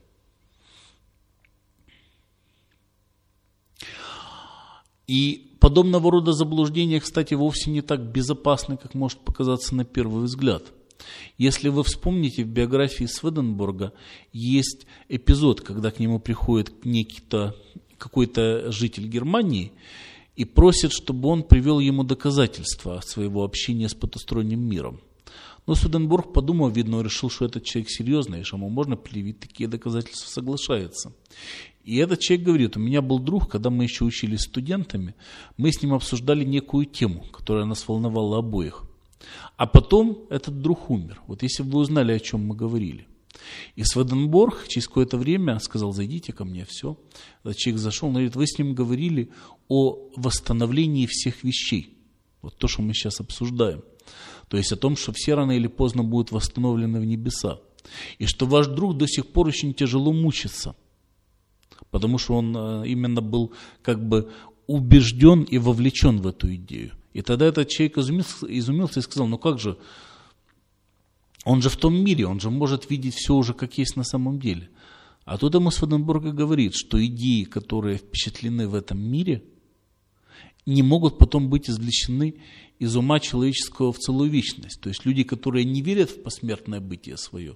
И подобного рода заблуждения, кстати, вовсе не так безопасны, как может показаться на первый взгляд. Если вы вспомните, в биографии Сведенборга есть эпизод, когда к нему приходит некий-то, какой-то житель Германии и просит, чтобы он привел ему доказательства своего общения с потусторонним миром. Но Сведенборг, подумав, видно, решил, что этот человек серьезный, и что ему можно предъявить такие доказательства, соглашается. И этот человек говорит: у меня был друг, когда мы еще учились студентами, мы с ним обсуждали некую тему, которая нас волновала обоих. А потом этот друг умер. Вот если бы вы узнали, о чем мы говорили. И Сведенборг через какое-то время сказал: зайдите ко мне, все. Этот человек зашел, он говорит: вы с ним говорили о восстановлении всех вещей. Вот то, что мы сейчас обсуждаем. То есть о том, что все рано или поздно будут восстановлены в небеса. И что ваш друг до сих пор очень тяжело мучится. Потому что он именно был как бы убежден и вовлечен в эту идею. И тогда этот человек изумился, изумился и сказал: ну как же, он же в том мире, он же может видеть все уже как есть на самом деле. А тут ему Сведенборг говорит, что идеи, которые впечатлены в этом мире, не могут потом быть извлечены из ума человеческого в целую вечность. То есть люди, которые не верят в посмертное бытие свое,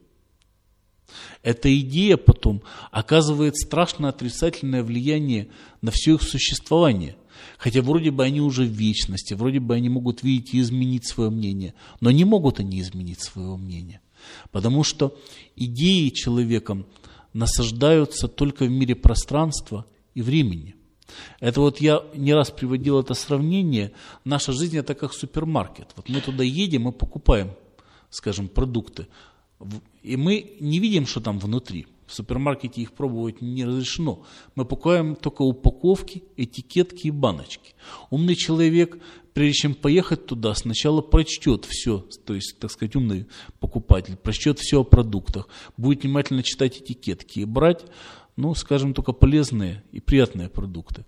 эта идея потом оказывает страшно отрицательное влияние на все их существование. Хотя вроде бы они уже в вечности, вроде бы они могут видеть и изменить свое мнение, но не могут они изменить своего мнения. Потому что идеи человеком насаждаются только в мире пространства и времени. Это вот я не раз приводил это сравнение. Наша жизнь — это как супермаркет. Вот мы туда едем и покупаем, скажем, продукты. И мы не видим, что там внутри. В супермаркете их пробовать не разрешено. Мы покупаем только упаковки, этикетки и баночки. Умный человек, прежде чем поехать туда, сначала прочтет все, то есть, так сказать, умный покупатель, прочтет все о продуктах, будет внимательно читать этикетки и брать, ну, скажем, только полезные и приятные продукты.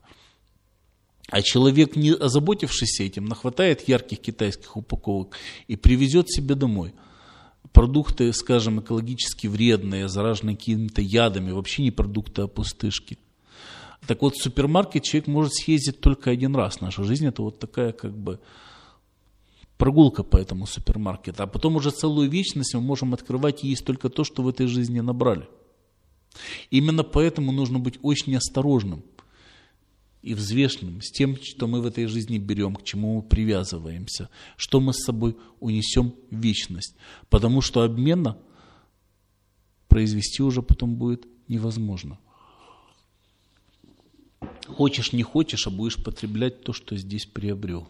А человек, не озаботившийся этим, нахватает ярких китайских упаковок и привезет себе домой продукты, скажем, экологически вредные, зараженные какими-то ядами, вообще не продукты, а пустышки. Так вот, в супермаркет человек может съездить только один раз. Наша жизнь — это вот такая как бы прогулка по этому супермаркету. А потом уже целую вечность мы можем открывать и есть только то, что в этой жизни набрали. Именно поэтому нужно быть очень осторожным и взвешенным с тем, что мы в этой жизни берем, к чему мы привязываемся, что мы с собой унесем в вечность. Потому что обмена произвести уже потом будет невозможно. Хочешь, не хочешь, а будешь потреблять то, что здесь приобрел.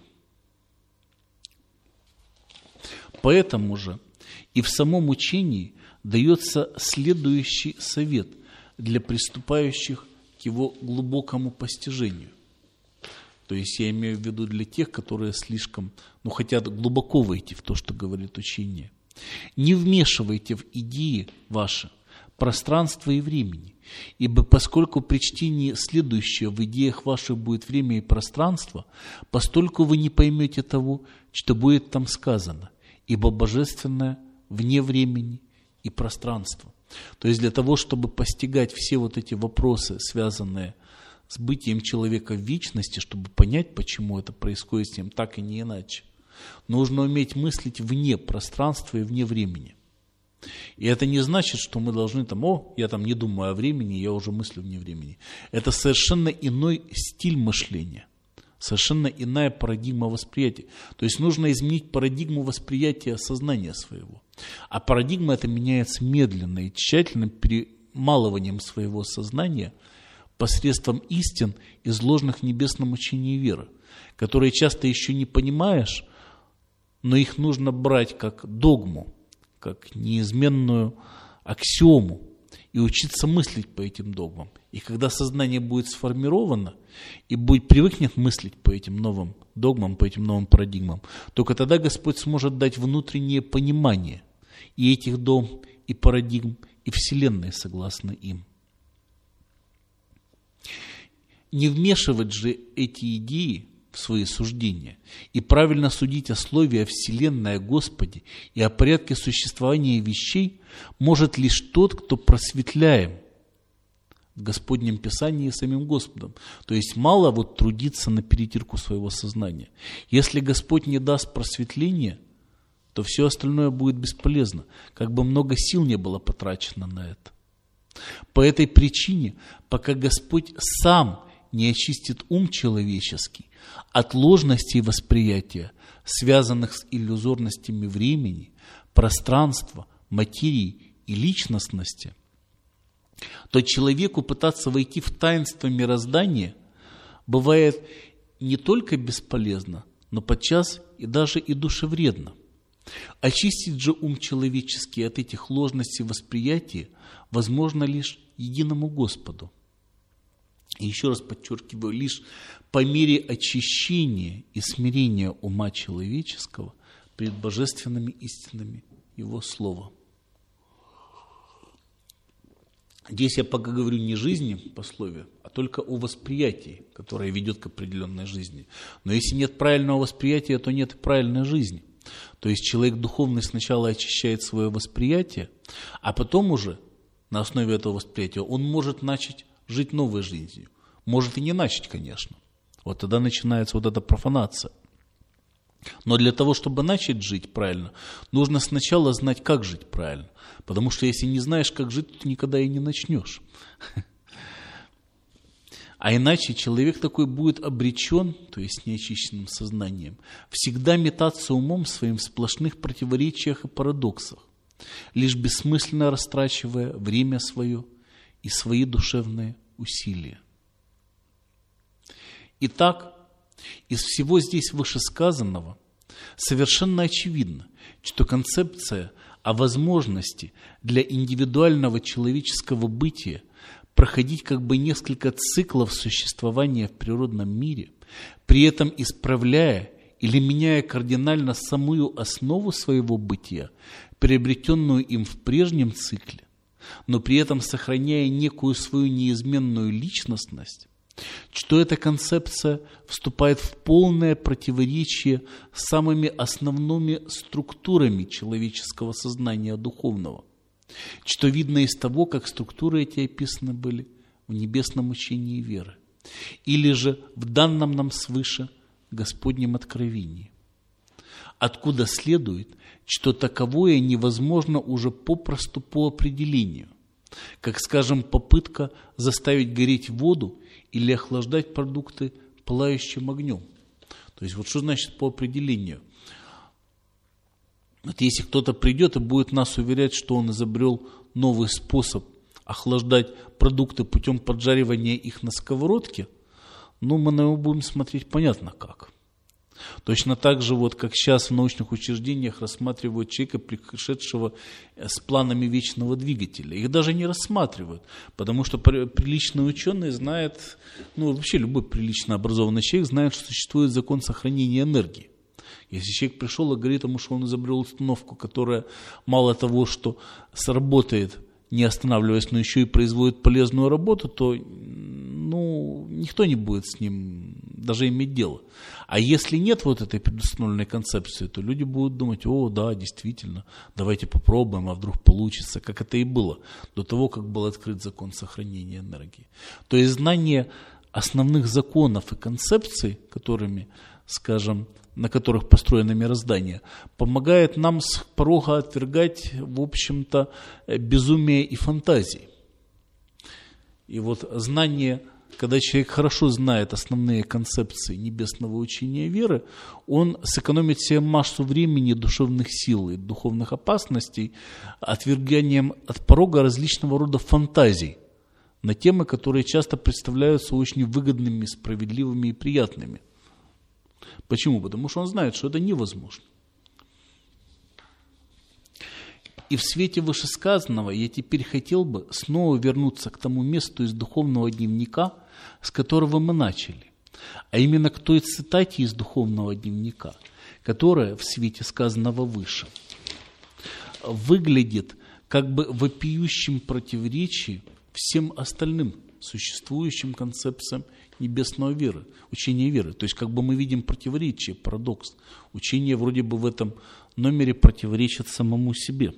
Поэтому же и в самом учении дается следующий совет для приступающих к его глубокому постижению. То есть я имею в виду для тех, которые слишком, ну, хотят глубоко войти в то, что говорит учение. Не вмешивайте в идеи ваши пространство и времени, ибо поскольку при чтении следующего в идеях ваших будет время и пространство, постольку вы не поймете того, что будет там сказано, ибо божественное вне времени и пространства. То есть для того, чтобы постигать все вот эти вопросы, связанные с бытием человека в вечности, чтобы понять, почему это происходит с ним так и не иначе, Нужно уметь мыслить вне пространства и вне времени. И это не значит, что мы должны там, о, я там не думаю о времени, я уже мыслю вне времени. Это совершенно иной стиль мышления, совершенно иная парадигма восприятия. То есть нужно изменить парадигму восприятия сознания своего. А парадигма это меняется медленно и тщательным перемалыванием своего сознания посредством истин, изложенных в небесном учении веры, которые часто еще не понимаешь, но их нужно брать как догму, как неизменную аксиому и учиться мыслить по этим догмам. И когда сознание будет сформировано и будет привыкнет мыслить по этим новым догмам, по этим новым парадигмам, только тогда Господь сможет дать внутреннее понимание и этих догм, и парадигм, и Вселенной согласно им. Не вмешивать же эти идеи в свои суждения и правильно судить о слове о Вселенной, о Господе и о порядке существования вещей может лишь тот, кто просветляем в Господнем Писании самим Господом. То есть мало вот трудиться на перетирку своего сознания. Если Господь не даст просветления, то все остальное будет бесполезно, как бы много сил не было потрачено на это. По этой причине, пока Господь сам не очистит ум человеческий от ложностей восприятия, связанных с иллюзорностями времени, пространства, материи и личностности, то человеку пытаться войти в таинство мироздания бывает не только бесполезно, но подчас и даже и душевредно. Очистить же ум человеческий от этих ложностей восприятия возможно лишь единому Господу. И еще раз подчеркиваю, лишь по мере очищения и смирения ума человеческого перед божественными истинами Его Слова. Здесь я пока говорю не жизни по слове, а только о восприятии, которое ведет к определенной жизни. Но если нет правильного восприятия, то нет и правильной жизни. То есть человек духовный сначала очищает свое восприятие, а потом уже на основе этого восприятия он может начать жить новой жизнью. Может и не начать, конечно. Вот тогда начинается вот эта профанация. Но для того, чтобы начать жить правильно, нужно сначала знать, как жить правильно. Потому что если не знаешь, как жить, то никогда и не начнешь. А иначе человек такой будет обречен, то есть неочищенным сознанием, всегда метаться умом своим в сплошных противоречиях и парадоксах, лишь бессмысленно растрачивая время свое и свои душевные усилия. Итак, из всего здесь вышесказанного совершенно очевидно, что концепция о возможности для индивидуального человеческого бытия проходить как бы несколько циклов существования в природном мире, при этом исправляя или меняя кардинально самую основу своего бытия, приобретенную им в прежнем цикле, но при этом сохраняя некую свою неизменную личностность, что эта концепция вступает в полное противоречие с самыми основными структурами человеческого сознания духовного, что видно из того, как структуры эти описаны были в небесном учении веры, или же в данном нам свыше Господнем откровении, откуда следует, что таковое невозможно уже попросту по определению, как, скажем, попытка заставить гореть воду или охлаждать продукты пылающим огнем. То есть вот что значит по определению? Вот если кто-то придет и будет нас уверять, что он изобрел новый способ охлаждать продукты путем поджаривания их на сковородке, ну, мы на него будем смотреть понятно как. Точно так же, вот, как сейчас в научных учреждениях рассматривают человека, пришедшего с планами вечного двигателя. Их даже не рассматривают, потому что приличный ученый знает, ну, вообще любой прилично образованный человек знает, что существует закон сохранения энергии. Если человек пришел и говорит ему, что он изобрел установку, которая мало того, что сработает, не останавливаясь, но еще и производит полезную работу, то ну, никто не будет с ним даже иметь дело. А если нет вот этой предустановленной концепции, то люди будут думать, о, да, действительно, давайте попробуем, а вдруг получится, как это и было до того, как был открыт закон сохранения энергии. То есть знание основных законов и концепций, которыми, скажем, на которых построено мироздание, помогает нам с порога отвергать, в общем-то, безумие и фантазии. И вот знание, когда человек хорошо знает основные концепции небесного учения веры, он сэкономит себе массу времени, душевных сил и духовных опасностей отверганием от порога различного рода фантазий на темы, которые часто представляются очень выгодными, справедливыми и приятными. Почему? Потому что он знает, что это невозможно. И в свете вышесказанного я теперь хотел бы снова вернуться к тому месту из духовного дневника, с которого мы начали, а именно к той цитате из духовного дневника, которая в свете сказанного выше выглядит как бы вопиющим противоречием всем остальным существующим концепциям небесного веры, учения веры. То есть как бы мы видим противоречие, парадокс. Учение вроде бы в этом номере противоречит самому себе.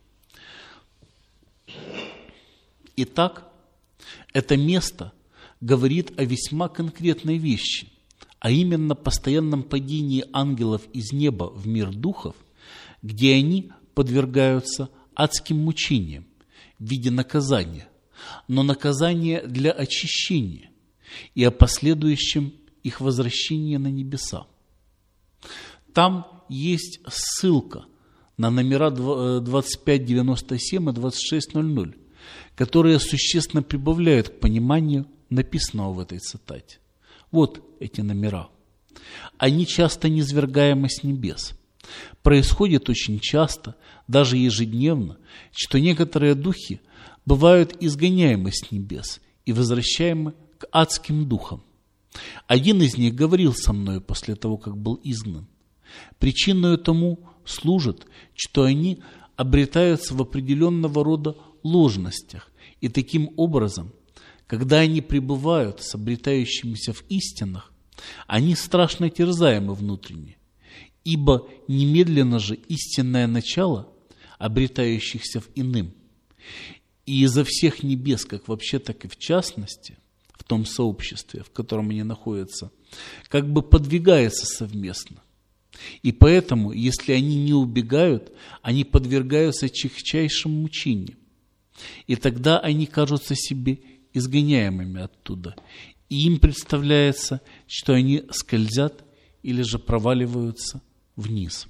Итак, это место говорит о весьма конкретной вещи, а именно постоянном падении ангелов из неба в мир духов, где они подвергаются адским мучениям в виде наказания, но наказание для очищения и о последующем их возвращении на небеса. Там есть ссылка на номера двадцать пять девяносто семь и двадцать шесть ноль ноль, которые существенно прибавляют к пониманию написанного в этой цитате. Вот эти номера. Они часто низвергаемы с небес. Происходит очень часто, даже ежедневно, что некоторые духи бывают изгоняемы с небес и возвращаемы к адским духам. Один из них говорил со мною после того, как был изгнан. Причиной тому служит, что они обретаются в определенного рода ложностях, и таким образом, когда они пребывают с обретающимися в истинах, они страшно терзаемы внутренне, ибо немедленно же истинное начало, обретающихся в иным, и изо всех небес, как вообще, так и в частности, в том сообществе, в котором они находятся, как бы подвигается совместно. И поэтому, если они не убегают, они подвергаются чихчайшим мучениям. И тогда они кажутся себе изгоняемыми оттуда. И им представляется, что они скользят или же проваливаются вниз.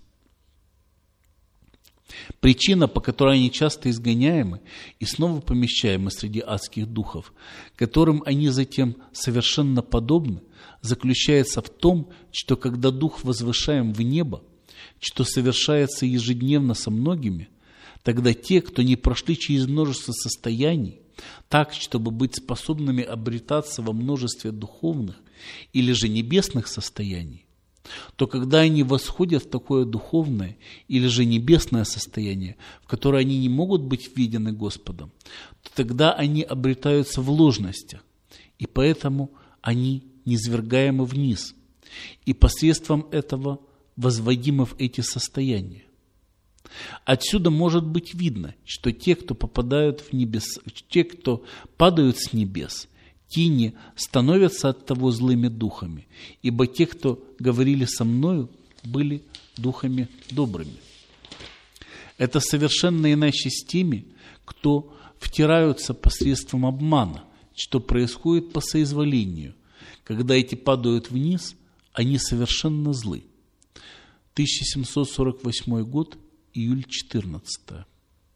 Причина, по которой они часто изгоняемы и снова помещаемы среди адских духов, которым они затем совершенно подобны, заключается в том, что когда дух возвышаем в небо, что совершается ежедневно со многими, тогда те, кто не прошли через множество состояний, так, чтобы быть способными обретаться во множестве духовных или же небесных состояний, то когда они восходят в такое духовное или же небесное состояние, в которое они не могут быть видены Господом, то тогда они обретаются в ложностях, и поэтому они низвергаемы вниз, и посредством этого возводимы в эти состояния. Отсюда может быть видно, что те, кто попадают в небес, те, кто падают с небес, те не становятся от того злыми духами, ибо те, кто говорили со мною, были духами добрыми. Это совершенно иначе с теми, кто втираются посредством обмана, что происходит по соизволению. Когда эти падают вниз, они совершенно злы. тысяча семьсот сорок восьмой год, июль четырнадцатое.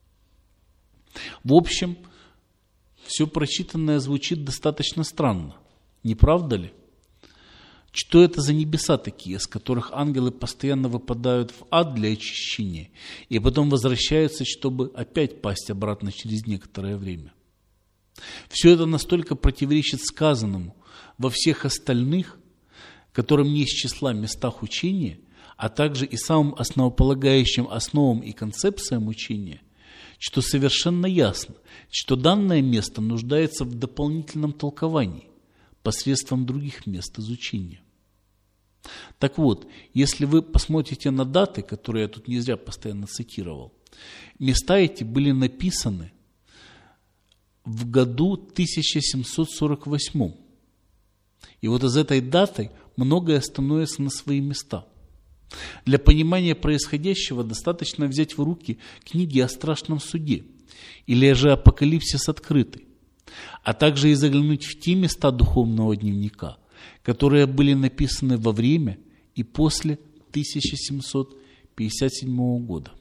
В общем, все прочитанное звучит достаточно странно, не правда ли? Что это за небеса такие, с которых ангелы постоянно выпадают в ад для очищения и потом возвращаются, чтобы опять пасть обратно через некоторое время? Все это настолько противоречит сказанному во всех остальных, которым не из числа местах учения, а также и самым основополагающим основам и концепциям учения, что совершенно ясно, что данное место нуждается в дополнительном толковании посредством других мест изучения. Так вот, если вы посмотрите на даты, которые я тут не зря постоянно цитировал, места эти были написаны в году тысяча семьсот сорок восьмом. И вот из этой даты многое становится на свои места. Для понимания происходящего достаточно взять в руки книги о страшном суде или же Апокалипсис открытый, а также и заглянуть в те места духовного дневника, которые были написаны во время и после тысяча семьсот пятьдесят седьмого года.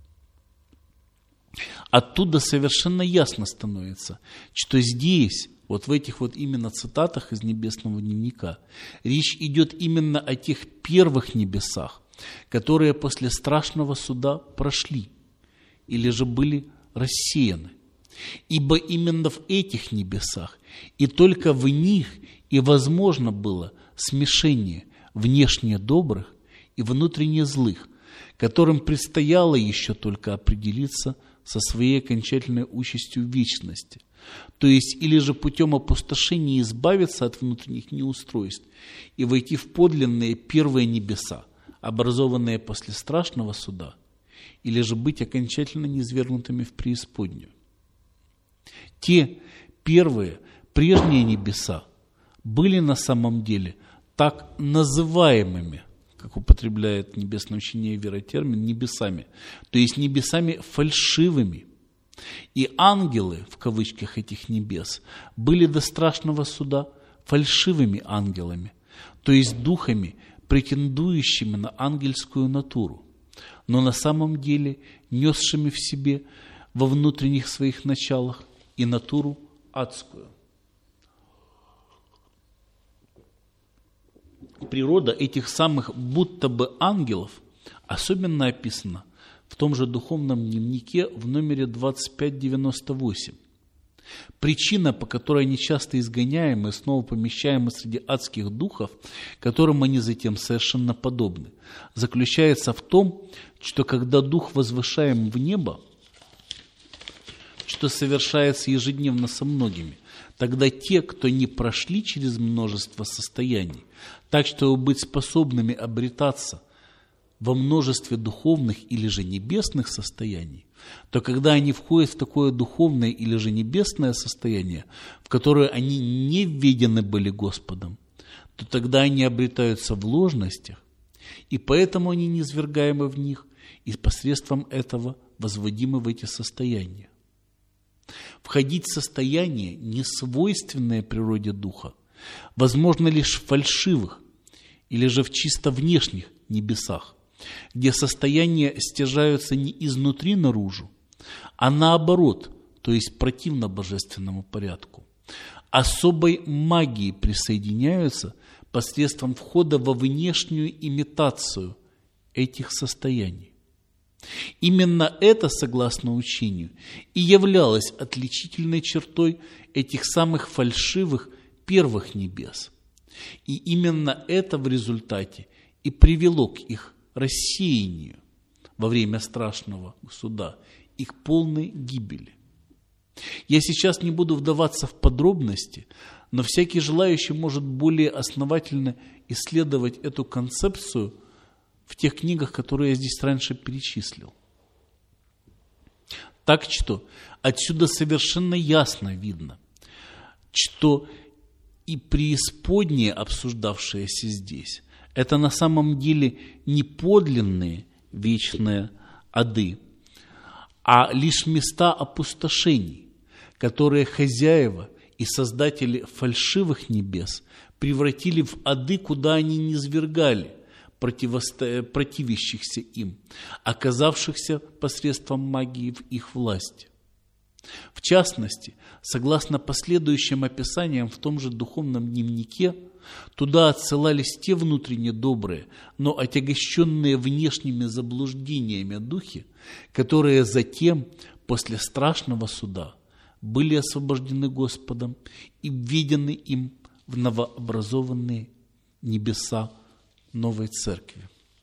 Оттуда совершенно ясно становится, что здесь, вот в этих вот именно цитатах из Небесного дневника, речь идет именно о тех первых небесах, которые после страшного суда прошли или же были рассеяны. Ибо именно в этих небесах и только в них и возможно было смешение внешне добрых и внутренне злых, которым предстояло еще только определиться со своей окончательной участью в вечности. То есть, или же путем опустошения избавиться от внутренних неустройств и войти в подлинные первые небеса, образованные после страшного суда, или же быть окончательно низвергнутыми в преисподнюю. Те первые, прежние небеса были на самом деле так называемыми, как употребляет небесное учение и вера термин, небесами, то есть небесами фальшивыми. И ангелы, в кавычках, этих небес, были до страшного суда фальшивыми ангелами, то есть духами, претендующими на ангельскую натуру, но на самом деле несшими в себе во внутренних своих началах и натуру адскую. Природа этих самых будто бы ангелов особенно описана в том же духовном дневнике в номере двадцать пять девяносто восемь. Причина, по которой они часто изгоняемы и снова помещаемы среди адских духов, которым они затем совершенно подобны, заключается в том, что когда дух возвышаем в небо, что совершается ежедневно со многими, тогда те, кто не прошли через множество состояний, так, чтобы быть способными обретаться во множестве духовных или же небесных состояний, то когда они входят в такое духовное или же небесное состояние, в которое они не введены были Господом, то тогда они обретаются в ложностях, и поэтому они низвергаемы в них, и посредством этого возводимы в эти состояния. Входить в состояние, не свойственное природе духа, возможно лишь в фальшивых или же в чисто внешних небесах, где состояния стяжаются не изнутри наружу, а наоборот, то есть противно божественному порядку. Особой магией присоединяются посредством входа во внешнюю имитацию этих состояний. Именно это, согласно учению, и являлось отличительной чертой этих самых фальшивых первых небес. И именно это в результате и привело к их рассеянию во время страшного суда, их полной гибели. Я сейчас не буду вдаваться в подробности, но всякий желающий может более основательно исследовать эту концепцию в тех книгах, которые я здесь раньше перечислил. Так что отсюда совершенно ясно видно, что и преисподнее, обсуждавшееся здесь, это на самом деле не подлинные вечные ады, а лишь места опустошений, которые хозяева и создатели фальшивых небес превратили в ады, куда они низвергали противосто... противящихся им, оказавшихся посредством магии в их власти. В частности, согласно последующим описаниям в том же духовном дневнике, туда отсылались те внутренне добрые, но отягощенные внешними заблуждениями духи, которые затем, после страшного суда, были освобождены Господом и введены им в новообразованные небеса новой церкви.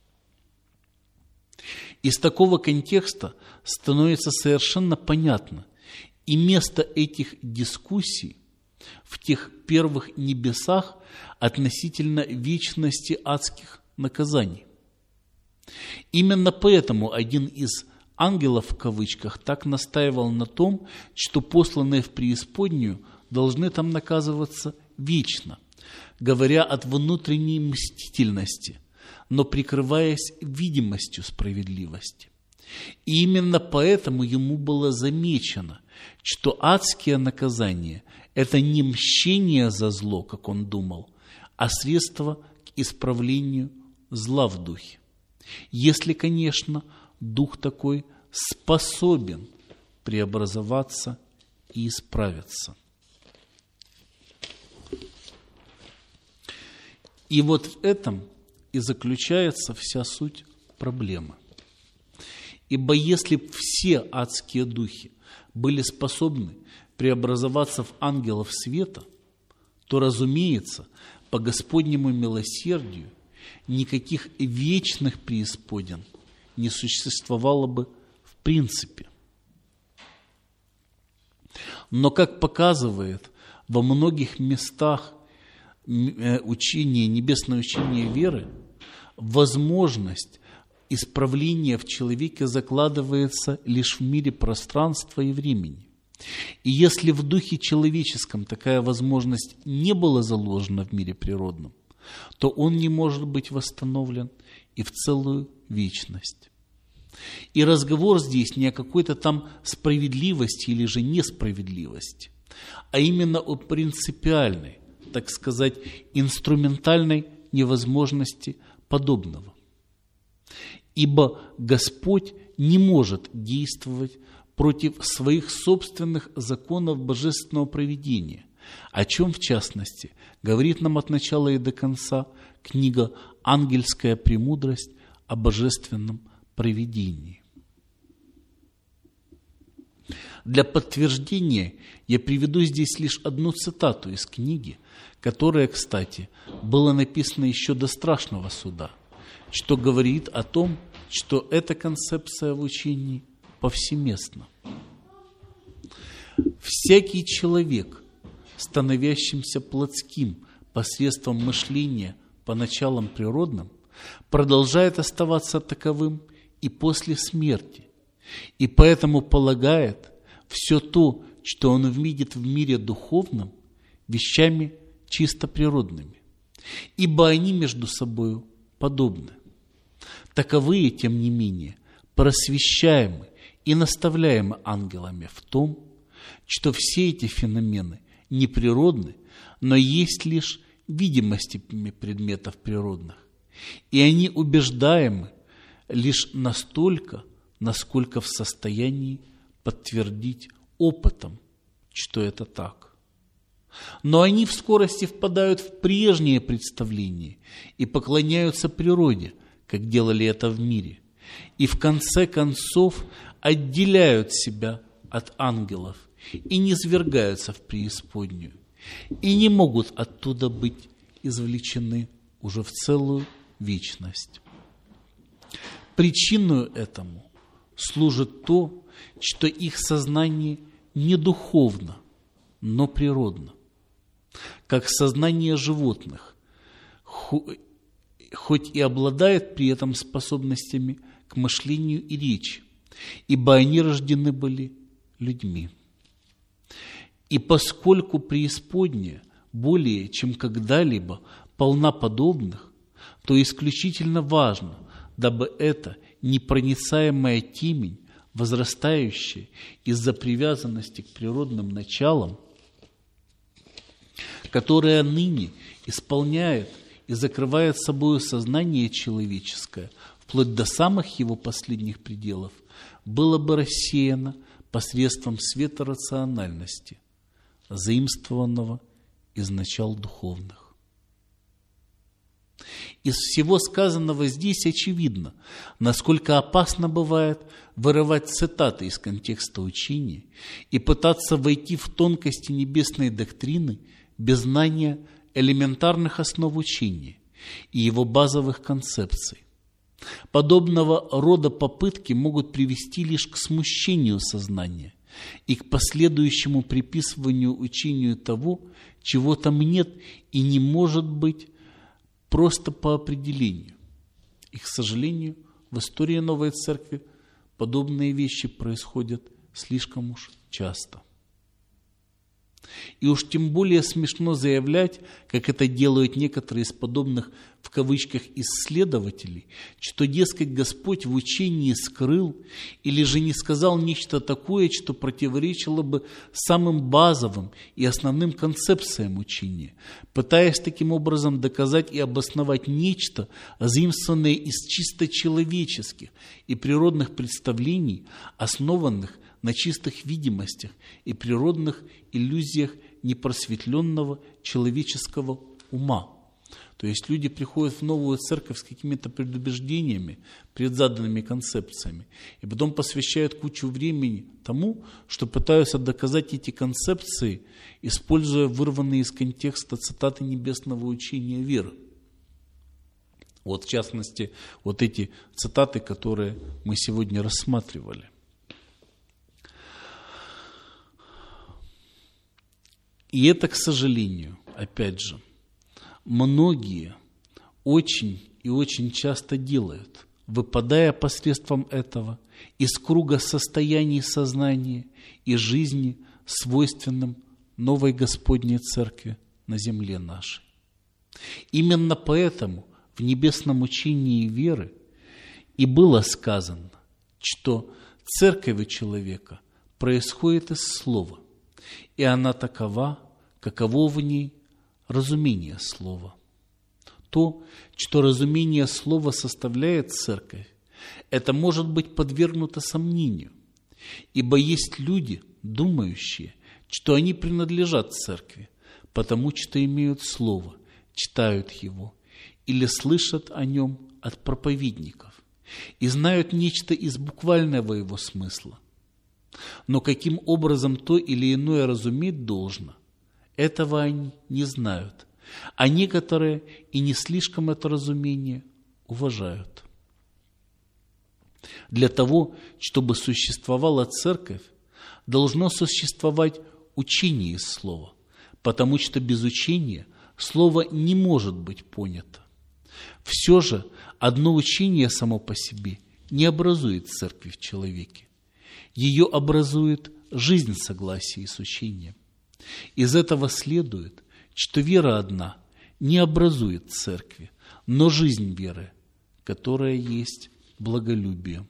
Из такого контекста становится совершенно понятно и место этих дискуссий в тех первых небесах относительно вечности адских наказаний. Именно поэтому один из ангелов, в кавычках, так настаивал на том, что посланные в преисподнюю должны там наказываться вечно, говоря от внутренней мстительности, но прикрываясь видимостью справедливости. И именно поэтому ему было замечено, что адские наказания – это не мщение за зло, как он думал, а средство к исправлению зла в духе. Если, конечно, дух такой способен преобразоваться и исправиться. И вот в этом и заключается вся суть проблемы. Ибо если б все адские духи были способны преобразоваться в ангелов света, то, разумеется, по Господнему милосердию никаких вечных преисподин не существовало бы в принципе. Но, как показывает во многих местах учение, небесное учение веры, возможность исправления в человеке закладывается лишь в мире пространства и времени. И если в духе человеческом такая возможность не была заложена в мире природном, то он не может быть восстановлен и в целую вечность. И разговор здесь не о какой-то там справедливости или же несправедливости, а именно о принципиальной, так сказать, инструментальной невозможности подобного. Ибо Господь не может действовать против своих собственных законов божественного провидения, о чем, в частности, говорит нам от начала и до конца книга «Ангельская премудрость о божественном провидении». Для подтверждения я приведу здесь лишь одну цитату из книги, которая, кстати, была написана еще до страшного суда, что говорит о том, что эта концепция в учении повсеместна. Всякий человек, становящимся плотским посредством мышления по началам природным, продолжает оставаться таковым и после смерти, и поэтому полагает все то, что он видит в мире духовном, вещами чисто природными, ибо они между собой подобны. Таковые, тем не менее, просвещаемы и наставляемы ангелами в том, что все эти феномены не природны, но есть лишь видимостями предметов природных, и они убеждаемы лишь настолько, насколько в состоянии подтвердить опытом, что это так. Но они в скорости впадают в прежние представления и поклоняются природе, как делали это в мире, и в конце концов отделяют себя от ангелов и низвергаются в преисподнюю, и не могут оттуда быть извлечены уже в целую вечность. Причиной этому служит то, что их сознание не духовно, но природно, как сознание животных, хоть и обладает при этом способностями к мышлению и речи, ибо они рождены были людьми. И поскольку преисподняя более чем когда-либо полна подобных, то исключительно важно, дабы эта непроницаемая темень, возрастающая из-за привязанности к природным началам, которая ныне исполняет и закрывает собою сознание человеческое, вплоть до самых его последних пределов, было бы рассеяно посредством света рациональности, заимствованного из начал духовных. Из всего сказанного здесь очевидно, насколько опасно бывает вырывать цитаты из контекста учения и пытаться войти в тонкости небесной доктрины без знания элементарных основ учения и его базовых концепций. Подобного рода попытки могут привести лишь к смущению сознания и к последующему приписыванию учению того, чего там нет и не может быть просто по определению. И, к сожалению, в истории Новой Церкви подобные вещи происходят слишком уж часто. И уж тем более смешно заявлять, как это делают некоторые из подобных в кавычках исследователей, что, дескать, Господь в учении скрыл или же не сказал нечто такое, что противоречило бы самым базовым и основным концепциям учения, пытаясь таким образом доказать и обосновать нечто, заимствованное из чисто человеческих и природных представлений, основанных на чистых видимостях и природных иллюзиях непросветленного человеческого ума. То есть люди приходят в новую церковь с какими-то предубеждениями, предзаданными концепциями, и потом посвящают кучу времени тому, что пытаются доказать эти концепции, используя вырванные из контекста цитаты небесного учения веры. Вот в частности, вот эти цитаты, которые мы сегодня рассматривали. И это, к сожалению, опять же, многие очень и очень часто делают, выпадая посредством этого из круга состояний сознания и жизни, свойственным новой Господней Церкви на земле нашей. Именно поэтому в небесном учении веры и было сказано, что церковь у человека происходит из слова, и она такова, каково в ней разумение слова. То, что разумение слова составляет церковь, это может быть подвергнуто сомнению, ибо есть люди, думающие, что они принадлежат церкви, потому что имеют слово, читают его или слышат о нем от проповедников и знают нечто из буквального его смысла. Но каким образом то или иное разуметь должно, этого они не знают, а некоторые и не слишком это разумение уважают. Для того, чтобы существовала церковь, должно существовать учение из слова, потому что без учения слово не может быть понято. Все же одно учение само по себе не образует церкви в человеке. Ее образует жизнь в согласии с учением. Из этого следует, что вера одна не образует церкви, но жизнь веры, которая есть благолюбие.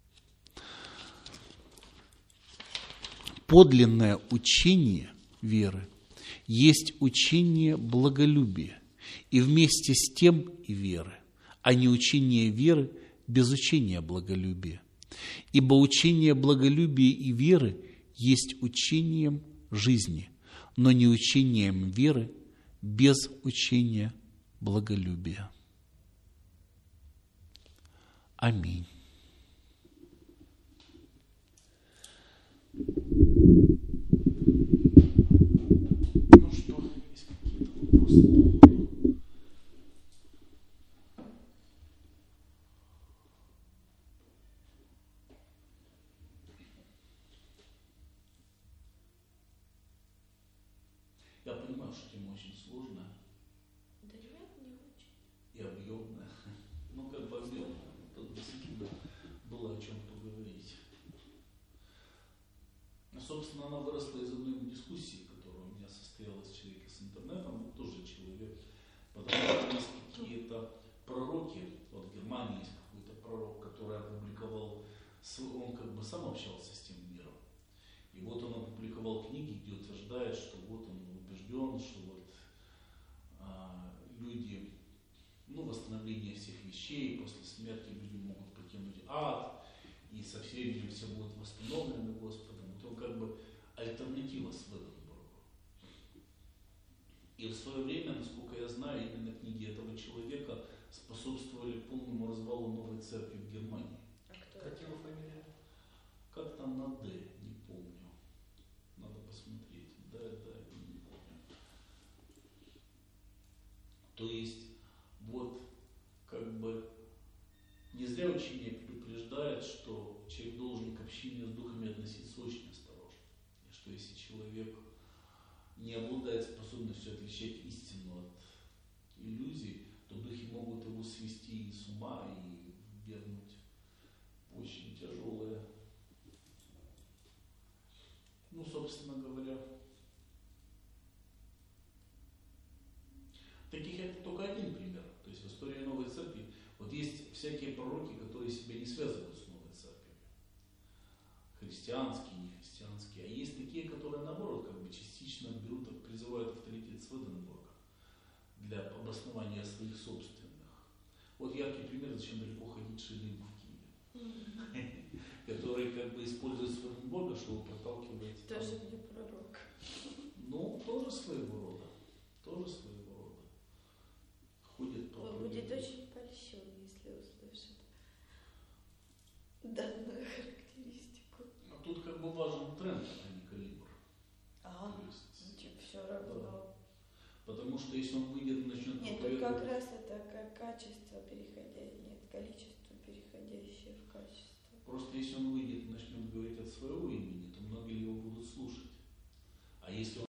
Подлинное учение веры есть учение благолюбия, и вместе с тем и веры, а не учение веры без учения благолюбия. Ибо учение благолюбия и веры есть учением жизни, но не учением веры без учения благолюбия. Аминь. Ну что, есть какие-то вопросы? Я понимаю, что тема очень сложная. Да нет, не очень. И объемная. Ну, как бы объемная. Тут действительно было о чем поговорить. Собственно, она выросла из одной дискуссии, которая у меня состоялась с человеком с интернетом. Он тоже человек. Потому что есть какие-то пророки. Вот в Германии есть какой-то пророк, который опубликовал, он как бы сам общался с тем миром. И вот он опубликовал книги, где утверждает, что вот он убежден, что вот а, люди, ну, восстановление всех вещей, после смерти люди могут покинуть ад, и со всеми все будет восстановлено Господом. Вот он как бы альтернатива Сведенборгу. И в свое время, насколько я знаю, именно книги этого человека способствовали полному развалу новой церкви в Германии. А кто Как это? его фамилия? Как там на «Д», не помню. Надо посмотреть. Да, да, не помню. То есть, вот, как бы, не зря учение предупреждает, что человек должен к общению с духами относиться очень осторожно. И что если человек не обладает способностью отличать истину от иллюзий, то духи могут его свести с ума и ввергнуть в очень тяжелое, ну, собственно говоря, всякие пророки, которые себя не связывают с новой церковью. Христианские, не христианские. А есть такие, которые наоборот, как бы частично берут, призывают авторитет Сведенборга для обоснования своих собственных. Вот яркий пример, зачем далеко ходить Шилингу в Киеве, который как бы использует Сведенборга, чтобы проталкивать. Тоже не пророк. Ну, тоже своего рода. Тоже своего рода. Ходит по. Он будет очень польщен, если услышит данную характеристику. А тут как бы важен тренд, а не калибр. А, То есть, ну, типа все равно. да. Потому что если он выйдет и начнет Нет, тут как раз это как качество переходящее, нет, количество переходящее в качество. Просто если он выйдет и начнет говорить от своего имени, то многие его будут слушать. А если он